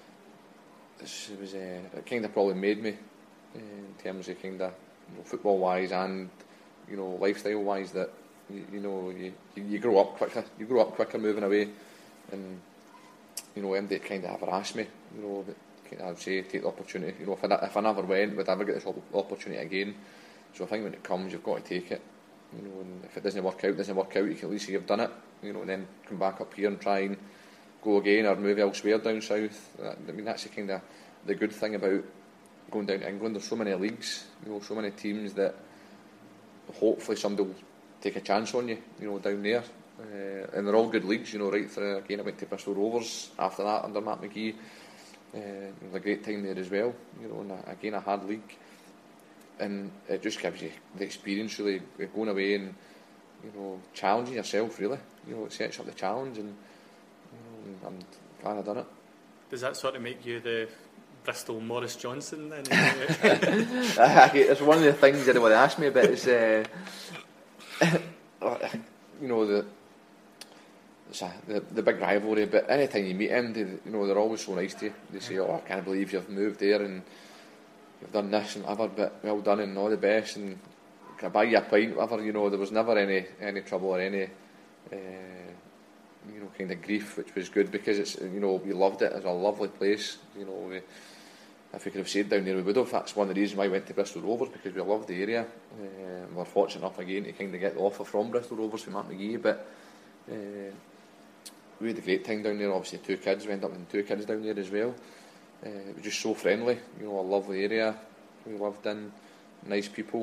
it was, uh, it kind of probably made me, uh, in terms of kind of, you know, football-wise and, you know, lifestyle-wise, that, you, you know, you, you grow up quicker, you grow up quicker moving away, and, you know, M D kind of ever asked me, you know, that, I would say take the opportunity. You know, if I, if I never went, would I ever get this opportunity again? So I think when it comes, you've got to take it. You know, and if it doesn't work out, it doesn't work out. You can at least say you've done it. You know, and then come back up here and try and go again, or move elsewhere down south. I mean, that's the kind of the good thing about going down to England. There's so many leagues, you know, so many teams that hopefully somebody will take a chance on you. You know, down there, uh, and they're all good leagues. You know, right through. Again, I went to Bristol Rovers after that under Matt McGee. Uh, it was a great time there as well, you know, and a, again a hard league, and it just gives you the experience, really, going away and, you know, challenging yourself, really. You know, it sets up the challenge, and, you know, I'm glad I've done it. Does that sort of make you the Bristol Maurice Johnson then? It's one of the things everybody asks me about is, uh, you know, the A, the, the big rivalry, but any time you meet them, they, you know, they're always so nice to you. They say, oh, I can't believe you've moved there and you've done this and whatever, but well done and all the best, and can I buy you a pint, whatever. You know, there was never any any trouble or any uh, you know, kind of grief, which was good, because it's, you know, we loved it. It's a lovely place. You know, we, if we could have stayed down there, we would have. That's one of the reasons why I went to Bristol Rovers, because we loved the area. Uh, we were fortunate enough again to kind of get the offer from Bristol Rovers from Matt McGee, but uh, we had a great time down there. Obviously two kids, we ended up with two kids down there as well. Uh, it was just so friendly, you know, a lovely area we lived in, nice people,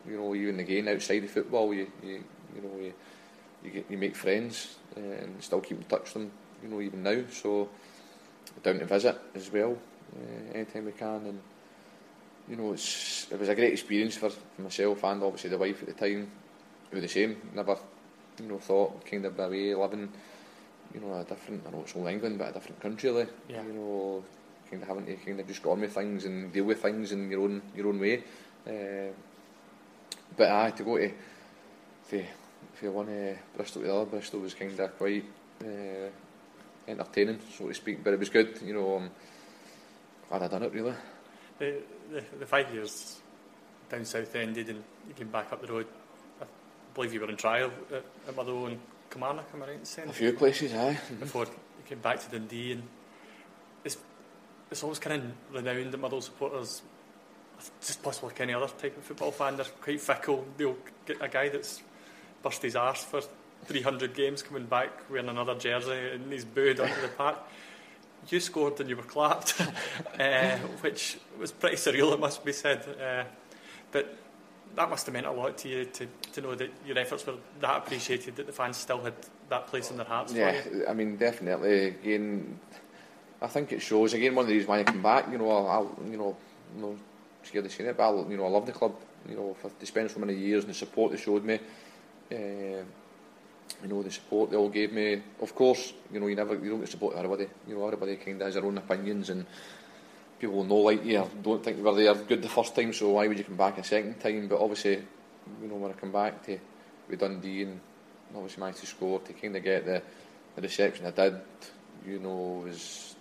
you know, even again outside of football, you you, you know you you, get, you make friends uh, and still keep in touch with them, you know, even now. So down to visit as well uh, anytime we can, and you know, it's it was a great experience for, for myself and obviously the wife at the time. We were the same. Never, you know, thought kind of away living, you know, a different. I know it's all England, but a different country, like, yeah. you know, kind of having to kind of just go on with things and deal with things in your own your own way. Uh, but I had to go to, to for one uh, Bristol to the other. Bristol was kind of quite uh, entertaining, so to speak, but it was good. You know, I'm glad I done it really. The, the the five years down south ended, and you came back up the road. I believe you were on trial at, at Motherwell and Kilmarnock, am I right in saying? A few places, aye. Before you came back to Dundee, and it's it's always kind of renowned that Motherwell supporters, just possibly like any other type of football fan, they're quite fickle. They'll get a guy that's burst his arse for three hundred games coming back wearing another jersey and he's booed onto the park. You scored and you were clapped, uh, which was pretty surreal, it must be said. Uh, but that must have meant a lot to you to, to know that your efforts were that appreciated, that the fans still had that place in their hearts yeah, for you. I mean, definitely. Again, I think it shows. Again, one of the reasons why I come back, you know, I'll, you know, I'm not scared of saying it, but I, you know, I love the club. You know, for to spend so many years and the support they showed me. Uh, you know, the support they all gave me. Of course, you know, you never, you don't get support from everybody. You know, everybody kind of has their own opinions, and people will know like you or don't think you were there good the first time, so why would you come back a second time? But obviously, you know, when I come back to with Dundee and obviously managed to score, to kind of get the, the reception I did, you know, was,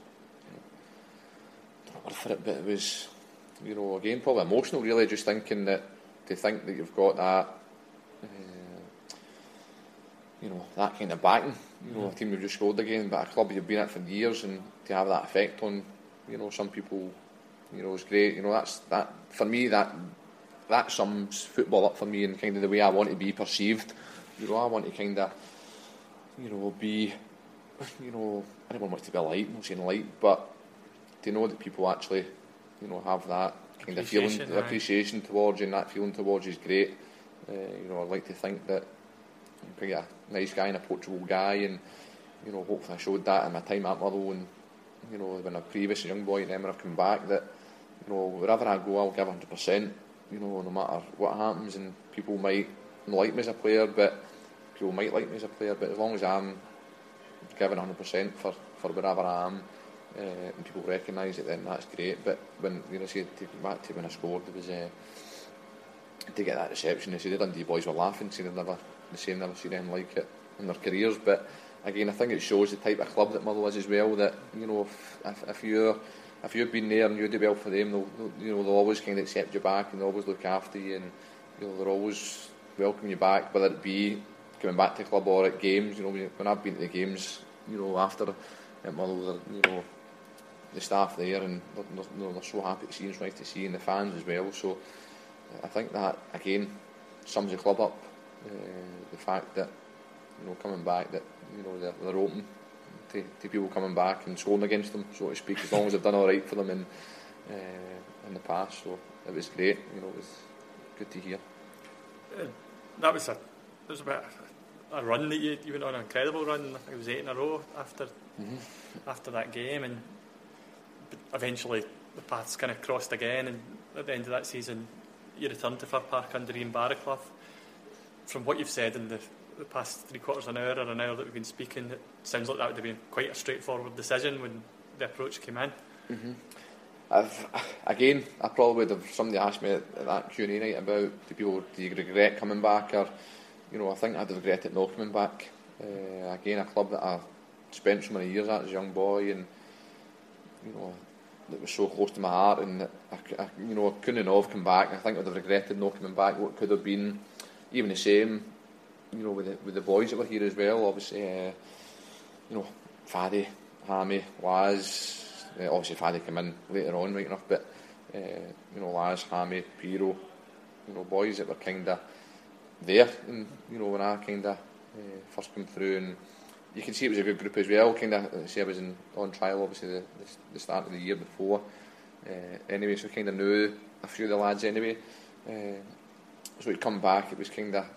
I don't know for it, but it was, you know, again, probably emotional really, just thinking that, to think that you've got that, uh, you know, that kind of backing, you know, a team you've just scored again, but a club you've been at for years, and to have that effect on, you know, some people, you know, is great. You know, that's that for me. That that sums football up for me, and kind of the way I want to be perceived. You know, I want to kind of, you know, be, you know, everyone wants to be a light. I'm not saying light, but to know that people actually, you know, have that kind of feeling, right. appreciation towards you, and that feeling towards you is great. Uh, you know, I'd like to think that I'm quite a nice guy and a approachable guy, and you know, hopefully I showed that in my time at Motherwell, and you know, when I was previous a young boy, and then when I've come back, that you know, wherever I go, I'll give one hundred percent. You know, no matter what happens, and people might not like me as a player, but people might like me as a player. But as long as I'm giving one hundred percent for for wherever I am, uh, and people recognise it, then that's great. But when you know, see, to come back to when I scored, it was uh, to get that reception. They said the Dundee boys were laughing, saying they've never, the same, never seen anything like it in their careers. But again, I think it shows the type of club that Motherwell is as well. That you know, if, if, if you're if you've been there and you do well for them, they'll, they'll you know they'll always kind of accept you back, and they'll always look after you, and you know they'll always welcome you back, whether it be coming back to the club or at games. You know, when I've been to the games, you know, after at Motherwell, you know, the staff there, and they're, they're, they're so happy to see, and it's nice to see, and the fans as well. So I think that again sums the club up. Uh, the fact that you know coming back, that you know they're, they're open to, to people coming back and scoring against them, so to speak, as long as they've done all right for them in uh, in the past. So it was great. You know, it was good to hear. Uh, that was a it was about a run that you, you went on, an incredible run. I think it was eight in a row after mm-hmm. after that game, and eventually the paths kind of crossed again. And at the end of that season, you returned to Fir Park under Ian Barraclough. From what you've said in the, the past three quarters of an hour or an hour that we've been speaking, it sounds like that would have been quite a straightforward decision when the approach came in. Mm-hmm. I've, again, I probably would have, somebody asked me at that Q and A night about do people, do you regret coming back, or you know, I think I'd regret it not coming back. Uh, again, a club that I spent so many years at as a young boy, and you know, that was so close to my heart, and I, I, you know, I couldn't have come back. I think I'd have regretted not coming back. What could have been, even the same, you know, with the, with the boys that were here as well. Obviously, uh, you know, Faddy, Hammy, Laz. Uh, obviously, Faddy came in later on, right enough, but uh, you know, Laz, Hammy, Piro, you know, boys that were kind of there, and you know, when I kind of uh, first came through, and you can see it was a good group as well. Kind of, see, I was in, on trial, obviously, the, the, the start of the year before. Uh, anyway, so kind of knew a few of the lads anyway. Uh, so he'd come back. It was kind of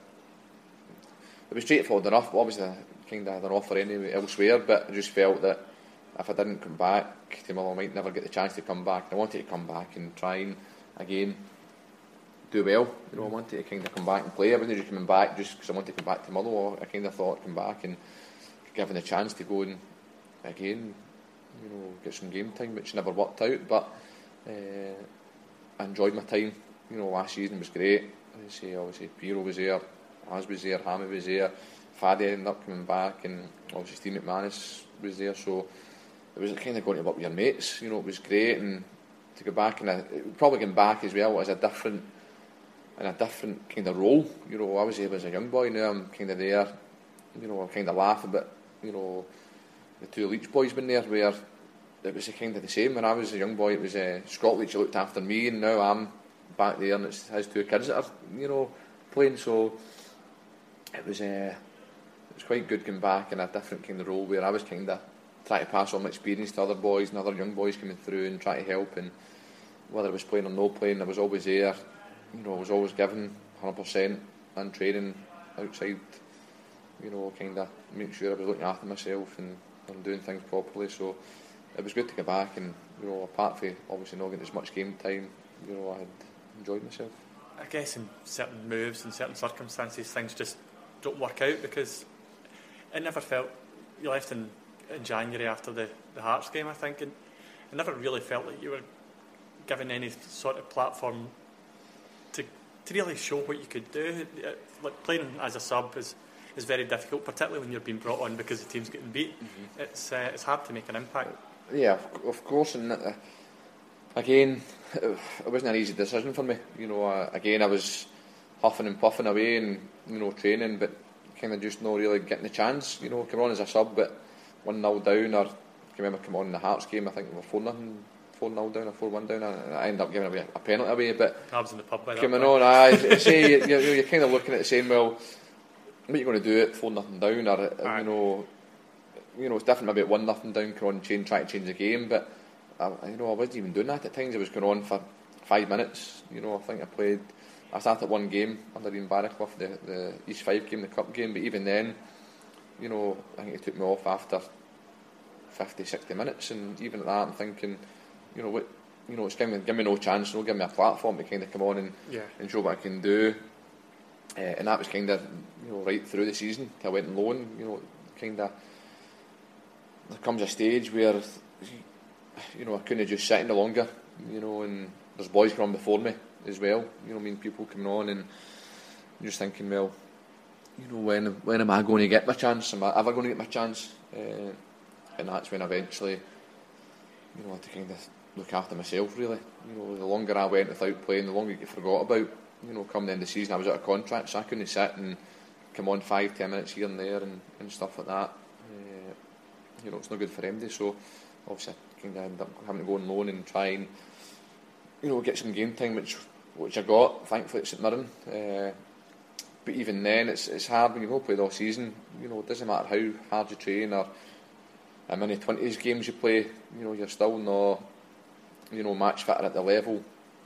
it was straightforward enough. Obviously, kind of had an offer anyway elsewhere, but I just felt that if I didn't come back to Motherwell, I might never get the chance to come back. I wanted to come back and try and again do well. You know, I wanted to kind of come back and play. I wasn't just coming back just because I wanted to come back to Motherwell. I kind of thought I'd come back and given the chance to go and again, you know, get some game time, which never worked out. But uh, I enjoyed my time. You know, last season was great. I say obviously Piero was there, Az was there, Hammy was there, Faddy ended up coming back, and obviously Steve McManus was there. So it was kind of going to work with your mates. You know, it was great, and to go back and I, probably going back as well as a different, in a different kind of role. You know, I was there as a young boy. Now I'm kind of there. You know, I kind of laugh a bit. You know, the two Leach boys been there, where it was kind of the same. When I was a young boy, it was uh, Scott Leach who looked after me, and now I'm back there, and it's his two kids that are, you know, playing. So it was, uh, it was quite good coming back in a different kind of role, where I was kind of trying to pass on my experience to other boys and other young boys coming through and try to help. And whether I was playing or no playing, I was always there. You know, I was always given one hundred percent and training outside. You know, kind of make sure I was looking after myself and, and doing things properly. So it was good to get back, and you know, apart from obviously not getting as much game time, you know, I had enjoyed myself. I guess in certain moves and certain circumstances, things just don't work out, because it never felt, you left in, in January after the, the Hearts game, I think, and it never really felt like you were given any sort of platform to to really show what you could do. Like playing as a sub is is very difficult, particularly when you're being brought on because the team's getting beat. Mm-hmm. It's uh, it's hard to make an impact. Yeah, of course, and uh, again, it wasn't an easy decision for me. You know, uh, again, I was huffing and puffing away and, you know, training, but kind of just not really getting the chance. You know, come on as a sub, but one nil down, or I can remember come on in the Hearts game, I think we were four nothing, four nil down or four one down, and I ended up giving away a penalty away. But Cabs in the pub by that coming on, I say you, you're, you're kind of looking at it saying, well, what are you going to do it four nothing down, or right. you know, you know, it's different maybe at one nothing down, come on and change, try to change the game, but I, you know, I wasn't even doing that at times. I was going on for five minutes. You know, I think I played. I started one game under Ian Barraclough, the the East Five game, the cup game, but even then, you know, I think he took me off after fifty, sixty minutes, and even at that, I'm thinking, you know, what, you know, it's giving me, give me no chance, no, give me a platform to kind of come on and yeah. and show what I can do. Uh, and that was kind of, you know, right through the season till I went on loan. You know, kind of there comes a stage where, you know, I couldn't just sit any longer. You know, and there's boys coming before me as well. You know, I mean, people coming on, and I'm just thinking, well, you know, when when am I going to get my chance? Am I ever going to get my chance? Uh, and that's when eventually, you know, I had to kind of look after myself, really. You know, the longer I went without playing, the longer you get forgot about. You know, come the end of the season, I was out of contract, so I couldn't sit and come on five, ten minutes here and there and, and stuff like that. Uh, you know, it's not good for anybody, so obviously I kind of ended up having to go on loan and try and, you know, get some game time, which which I got, thankfully, at St Mirren. Uh, but even then, it's it's hard when you've not played all season. You know, it doesn't matter how hard you train or how many twenties games you play, you know, you're still not, you know, match fitter at the level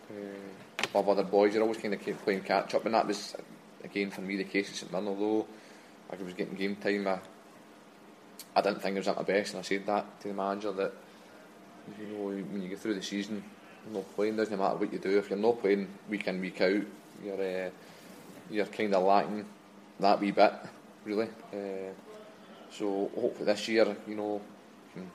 uh, of other boys. You're always kind of keep playing catch up, and that was, again, for me, the case at St Mirren. Although I was getting game time, I, I didn't think I was at my best, and I said that to the manager, that, you know, when you get through the season, not playing, doesn't matter what you do. If you're not playing week in, week out, you're uh, you're kind of lacking that wee bit, really. Uh, so hopefully this year, you know, can,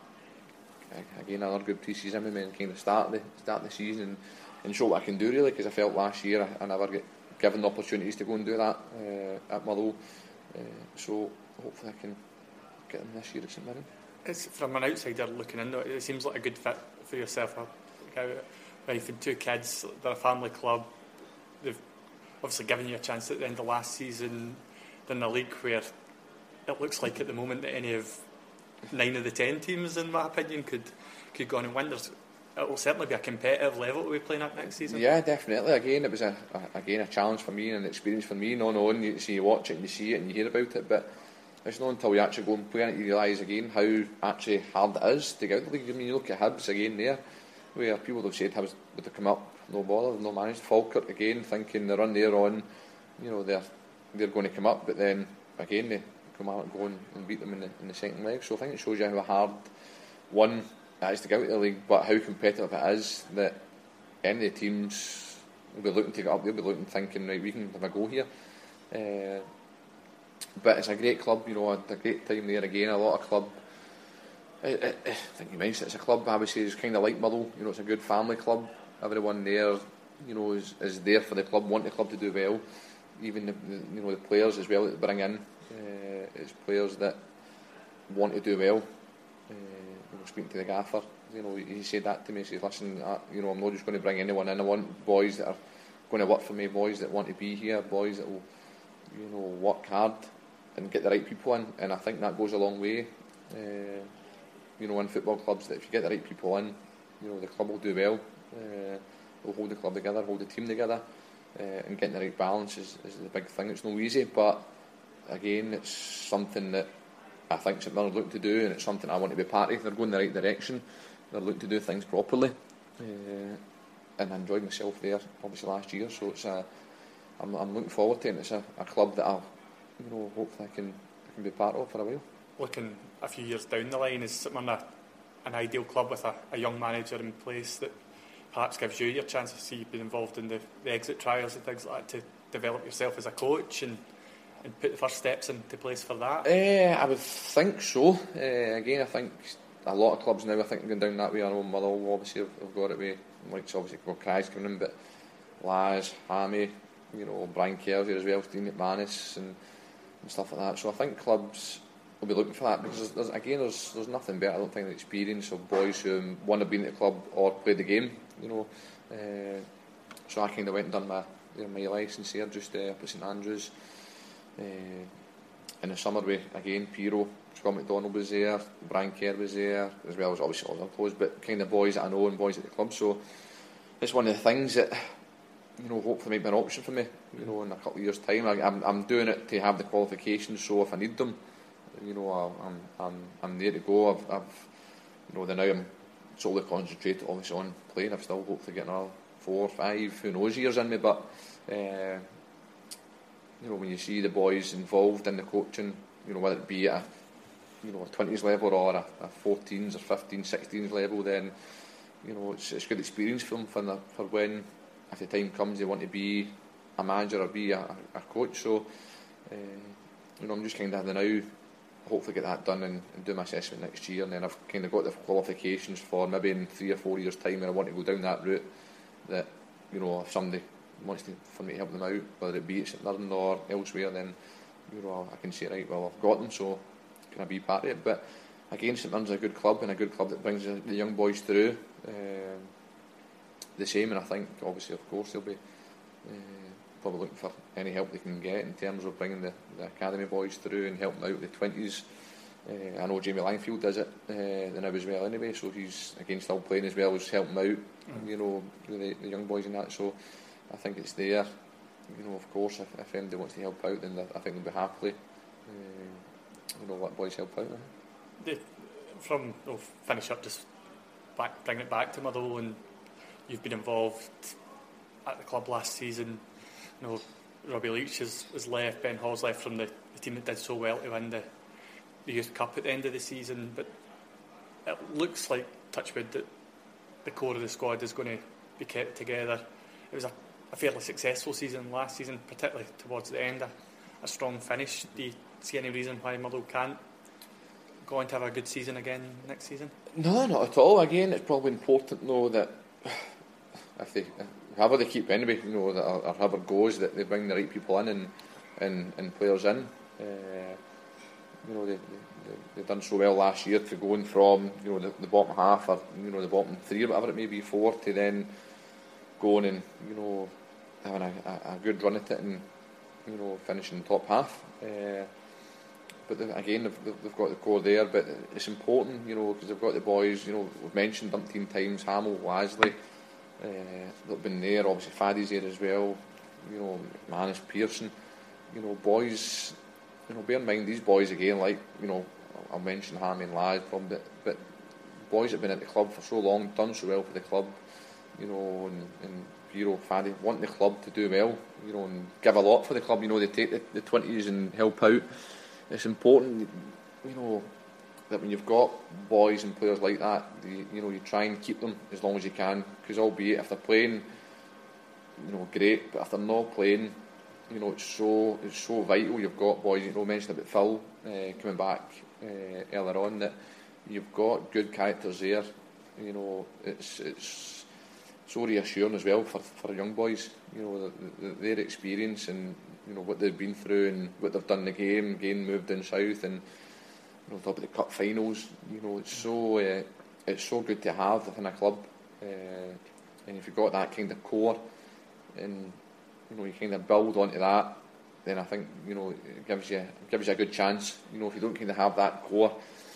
again, another good pre-season with me, and kind of start the start the season and, and show what I can do, really, because I felt last year I, I never get given the opportunities to go and do that uh, at Motherwell. Uh, so hopefully I can get them this year at St Mirren. It's, from an outsider looking in, though, it seems like a good fit for yourself. A wife and two kids, they're a family club. They've obviously given you a chance at the end of last season in the league, where it looks like at the moment that any of nine of the ten teams, in my opinion, could could go on and win. There's, it will certainly be a competitive level to be playing at next season. Yeah, definitely. Again, it was a, a again a challenge for me and an experience for me. No, no, and you see, you watch it and you see it and you hear about it, but it's not until you actually go and play in it you realise again how actually hard it is to get out of the league. I mean, you look at Hibs again there. where people have said, would they come up? No bother, they've not managed. Falkirk again, thinking the run they're on, you know, they're they're going to come up, but then again they come out and go and, and beat them in the, in the second leg. So I think it shows you how hard one it is to get out of the league, but how competitive it is, that any of the teams will be looking to get up. They'll be looking, thinking, right, we can have a go here. Uh, but it's a great club, you know, a, a great time there again. A lot of club. I, I, I think you mentioned it's a club, I would say, is kind of like Motherwell. You know, it's a good family club. Everyone there, you know, is, is there for the club, want the club to do well. Even the, the you know the players as well that they bring in, uh, it's players that want to do well. Uh, you know, speaking to the gaffer, you know, he said that to me. He said, "Listen, I, you know, I'm not just going to bring anyone in. I want boys that are going to work for me, boys that want to be here, boys that will, you know, work hard and get the right people in." And I think that goes a long way. Uh, you know, in football clubs, that if you get the right people in, you know, the club will do well. Uh, we'll hold the club together, hold the team together, uh, and getting the right balance is, is the big thing. It's no easy, but again, it's something that I think St Mirren are looking to do, and it's something I want to be part of. They're going in the right direction. They're looking to do things properly, uh, and I enjoyed myself there, obviously last year. So it's a, I'm, I'm looking forward to it. And it's a, a club that I'll, you know, hopefully I can, I can be part of for a while. Looking a few years down the line, is St Mirren a, an ideal club with a, a young manager in place that perhaps gives you your chance to see you've been involved in the, the exit trials and things like that, to develop yourself as a coach and, and put the first steps into place for that? Uh, I would think so. Uh, again, I think a lot of clubs now I think are going down that way. I know Motherwell obviously have, have got it way. Like, so obviously well, Cry's coming in, but Laz, Hammy, you know, Brian Kerr as well, Steve McManus and, and stuff like that. So I think clubs will be looking for that, because there's, there's, again there's there's nothing better, I don't think, the experience of boys who want to be in the club or play the game, you know. Uh, so I kind of went and done my you know, my licence here just uh, up at St Andrews. Uh, in the summer we again Piero, Scott McDonald was there, Brian Kerr was there, as well as obviously all the players, but kind of boys that I know and boys at the club. So it's one of the things that, you know, hopefully might be an option for me, you know, in a couple of years' time. I, I'm I'm doing it to have the qualifications, so if I need them, you know, I'm I'm I'm there to go. I've, I've you know, then now I'm solely concentrated obviously on playing. I've still hopefully got another four, five, who knows, years in me, but uh, you know, when you see the boys involved in the coaching, you know, whether it be at a, you know, a twenties level or a, a fourteens or fifteens, sixteens level, then, you know, it's it's good experience for them for, the, for when, if the time comes, they want to be a manager or be a, a coach. So, uh, you know, I'm just kind of now hopefully get that done and, and do my assessment next year, and then I've kind of got the qualifications for maybe in three or four years' time when I want to go down that route, that, you know, if somebody wants to, for me to help them out, whether it be at St Mirren or elsewhere, then, you know, I can say, right, well, I've got them, so can I be part of it? But again, St Mirren's a good club, and a good club that brings the, the young boys through. Um, the same, and I think obviously, of course, they'll be uh, probably looking for any help they can get in terms of bringing the, the academy boys through and helping out with the twenties. Uh, I know Jamie Langfield does it uh, now as well anyway, so he's again still playing as well as helping out, mm. you know, the, the young boys and that. So I think it's there, you know, of course, if, if anybody wants to help out, then I think they'll be happily, uh, you know, let boys help out. The, from, we'll finish up, just back, bring it back to Motherwell, and you've been involved at the club last season. You know, Robbie Leach has, has left, Ben Hall's left from the, the team that did so well to win the, the Youth Cup at the end of the season, but it looks like, touch wood, that the core of the squad is going to be kept together. It was a, a fairly successful season last season, particularly towards the end, a, a strong finish. Do you see any reason why Motherwell can't go on to have a good season again next season? No, not at all. Again, it's probably important to know that if they, however they keep anyway, you know, that or, or however it goes, that they bring the right people in and and, and players in. Uh, you know, they, they they've done so well last year to going from, you know, the, the bottom half or, you know, the bottom three or whatever it may be, four, to then going and, you know, having a, a, a good run at it and, you know, finishing top half. Uh, but the, again, they've, they've got the core there, but it's important, you know, because they've got the boys, you know, we've mentioned umpteen times, Hamill, Lasley, uh, they've been there, obviously Faddy's there as well, you know, Manus, Pearson, you know, boys, you know, bear in mind these boys again, like, you know, I'll mention Hammy and Lad, but, but boys that have been at the club for so long, done so well for the club, you know, and, and you know, Faddy want the club to do well, you know, and give a lot for the club. You know, they take the, the twenties and help out. It's important, you know, that when you've got boys and players like that, you, you know, you try and keep them as long as you can, because albeit if they're playing, you know, great, but if they're not playing, you know, it's so it's so vital. You've got boys, you know, mentioned about Phil uh, coming back uh, earlier on, that you've got good characters there. You know, it's it's so reassuring as well for for young boys. You know, the, the, their experience and you know what they've been through and what they've done in the game, again moved down south, and you know, talk about the cup finals. You know, it's so uh, it's so good to have within a club, uh, and if you've got that kind of core, and you know you kind of build onto that, then I think you know it gives you it gives you a good chance. You know, if you don't kind of have that core,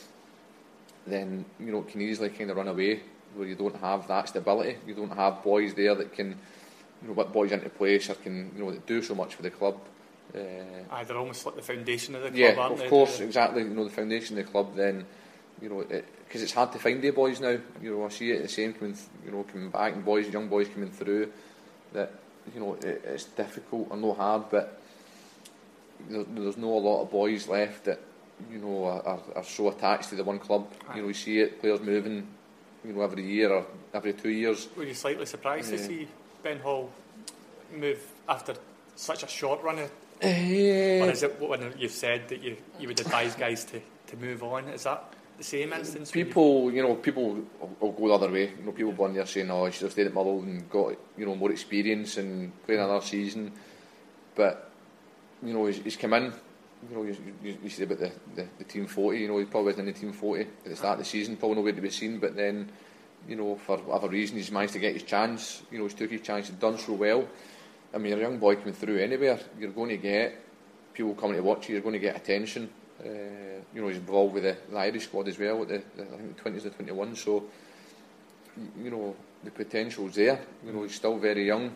then you know it can easily kind of run away, where you don't have that stability. You don't have boys there that can, you know, put boys into place or can, you know, that do so much for the club. Uh, Aye, they're almost like the foundation of the club, yeah, aren't of they? course, exactly. You know, the foundation of the club. Then, you know, because it, it's hard to find the boys now. You know, I see it the same coming, th- you know, coming back, and boys, young boys coming through. That you know, it, it's difficult and not hard, but there, there's not a lot of boys left that you know are, are, are so attached to the one club. Aye. You know, we see it, players moving, you know, every year or every two years. Were you slightly surprised yeah. to see Ben Hall move after such a short run? Of, uh, or is it when you've said that you you would advise guys to, to move on? Is that the same instance? People, you know, people will, will go the other way. You know, people born there saying, "Oh, I should have stayed at Motherwell and got you know more experience and played another season." But you know, he's, he's come in. You know, you, you, you said about the, the, the team forty. You know, he probably wasn't in the team forty at the start of the season. Probably nowhere to be seen. But then, you know, for whatever reason, he's managed to get his chance. You know, he's took his chance. He's done so well. I mean, you're a young boy coming through anywhere, you're going to get people coming to watch you. You're going to get attention. Uh, you know, he's involved with the, the Irish squad as well. At the, the I think the twenties or twenty-one. So, you know, the potential's there. You know, he's still very young.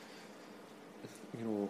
You know,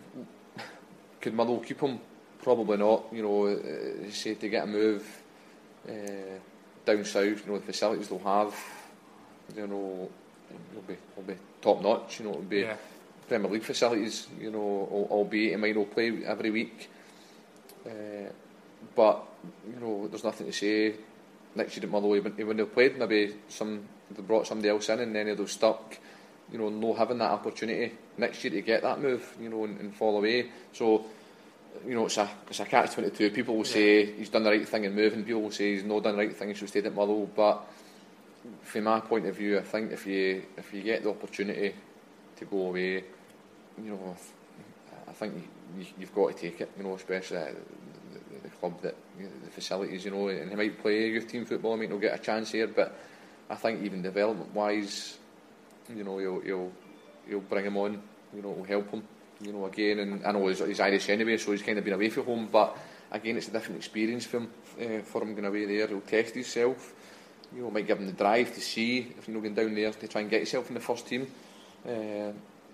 could Motherwell keep him? Probably not. You know, uh, say to get a move uh, down south. You know, the facilities they'll have. You know, will be will be top notch. You know, it'll be yeah. Premier League facilities. You know, albeit he might not play every week. Uh, but you know, there's nothing to say. Next year at Motherwell, he wouldn't have played. Maybe some they brought somebody else in, and then he'd have stuck. You know, not having that opportunity next year to get that move. You know, and, and fall away. So. You know, it's a it's a catch twenty-two. People will say yeah. he's done the right thing in moving. People will say he's not done the right thing. He should have stayed at Motherwell. But from my point of view, I think if you if you get the opportunity to go away, you know, I think you, you've got to take it. You know, especially at the, the, the club that you know, the facilities. You know, and he might play youth team football. He might not get a chance here, but I think even development wise, you know, he'll he'll he'll bring him on. You know, it'll help him. You know, again, and I know he's, he's Irish anyway, so he's kind of been away from home. But again, it's a different experience for him. Uh, for him going away there, he'll test himself. You know, might give him the drive to see if you're not going down there to try and get yourself in the first team. Uh,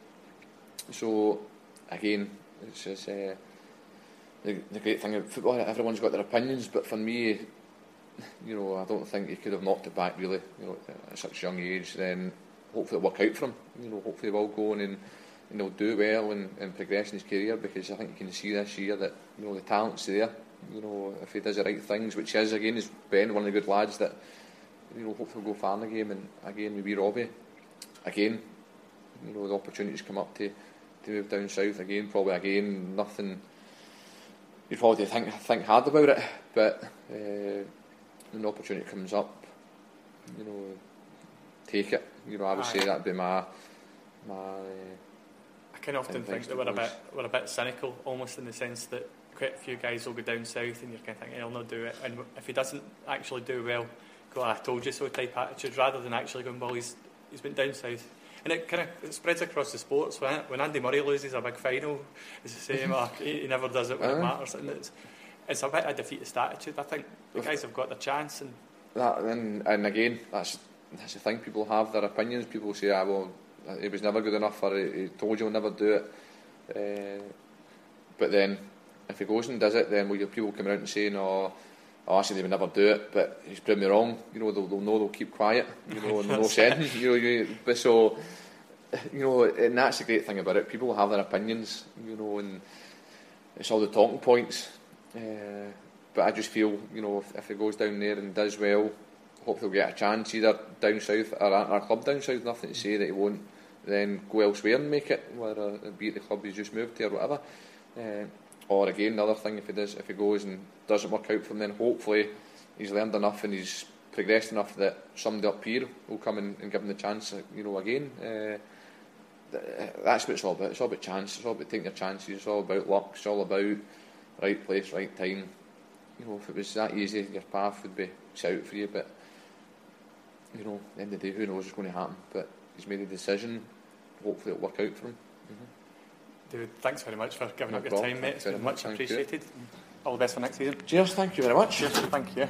so again, it's just, uh, the, the great thing about football. Everyone's got their opinions, but for me, you know, I don't think he could have knocked it back really. You know, at such a young age. Then hopefully it'll work out for him. You know, hopefully he'll go on and. And he'll do well and, and progress in his career, because I think you can see this year that you know the talent's there. You know, if he does the right things, which is again is Ben, one of the good lads that you know hopefully will go far in the game. And again, maybe Robbie, again, you know the opportunities come up to, to move down south again. Probably again nothing. You probably have to think think hard about it, but uh, when the opportunity comes up, you know, take it. You know, I would Aye. say that'd be my my. Uh, I can often think that we're a bit we're a bit cynical, almost in the sense that quite a few guys will go down south, and you're kind of thinking he'll not do it, and if he doesn't actually do well, go, I told you so type attitude, rather than actually going, well, he's he's been down south, and it kind of it spreads across the sports. When when Andy Murray loses a big final, it's the same. oh, he, he never does it when uh, it matters, and it's it's a bit of a defeatist attitude. I think the guys have got their chance, and that and and again that's that's the thing. People have their opinions. People say, ah, well. He was never good enough, or he, he told you he'll never do it. Uh, but then, if he goes and does it, then will your people come out and saying, "Oh, oh, I say they would never do it, but he's proved me wrong. You know, they'll, they'll know they'll keep quiet. You know, and no sending. You know, you, but so, you know, and that's the great thing about it. People have their opinions. You know, and it's all the talking points. Uh, but I just feel, you know, if, if he goes down there and does well, hopefully he'll get a chance either down south or at our club down south. Nothing to say that he won't then go elsewhere and make it, whether it be at the club he's just moved to or whatever. Uh, or again, another thing, if he does, if he goes and doesn't work out for him, then hopefully he's learned enough and he's progressed enough that somebody up here will come and, and give him the chance, you know, again. Uh, that's what it's all about. It's all about chance. It's all about taking your chances. It's all about luck. It's all about right place, right time. You know, if it was that easy, your path would be set out for you. But you know, at the end of the day, who knows what's going to happen? But he's made a decision. Hopefully, it'll work out for him. Mm-hmm. David, thanks very much for giving No up your problem. time, mate. It's been much Thank appreciated. All the best for next season. Cheers. Thank you very much. Cheers. Thank you.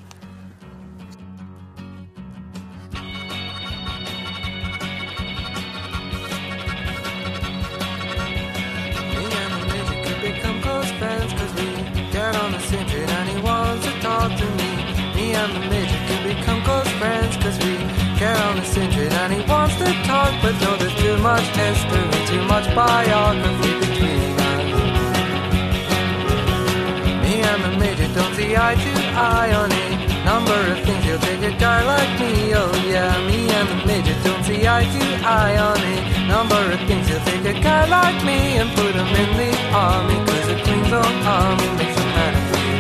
And the midget can become close friends, cause we care on the syndicate and he wants to talk, but no, there's too much history, too much biography between us. Me and the midget don't see eye to eye on a number of things. He'll take a guy like me, oh yeah. Me and the midget don't see eye to eye on a number of things. He'll take a guy like me and put him in the army, cause a Queen's own army makes a man of me.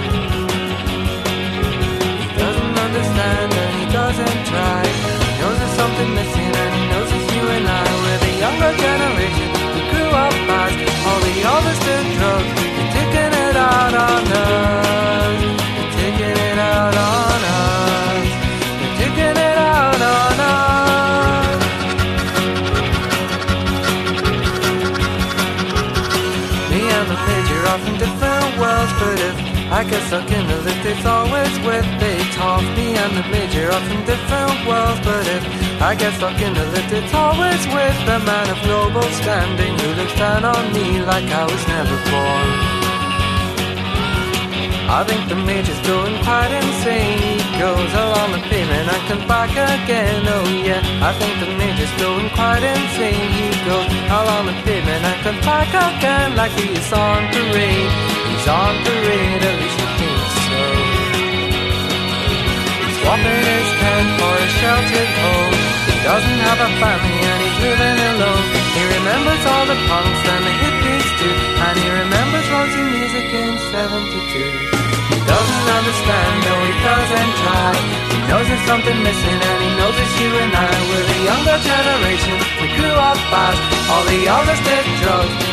Understand and he doesn't try. He knows there's something missing and he knows it's you and I. We're the younger generation who grew up fast. All the others did drugs. They're taking it out on us. They're taking it out on us. They're taking it out on us. Me and the major are from different worlds, but if I get stuck in the lift, it's always with Beethoven. Me and the major are from different worlds, but if I get stuck in the lift, it's always with the man of noble standing who looks down on me like I was never born. I think the major's going quite insane. He goes along the pavement and comes back again, oh yeah. I think the major's going quite insane. He goes along the pavement and comes back again like he is on parade. He's on parade, at least he thinks so. He's swapping his tent for a sheltered home. He doesn't have a family and he's living alone. He remembers all the punks and the hippies too, and he remembers Rosie music in seventy-two. He doesn't understand, no he doesn't try. He knows there's something missing and he knows it's you and I. We're the younger generation, we grew up fast. All the others did drugs.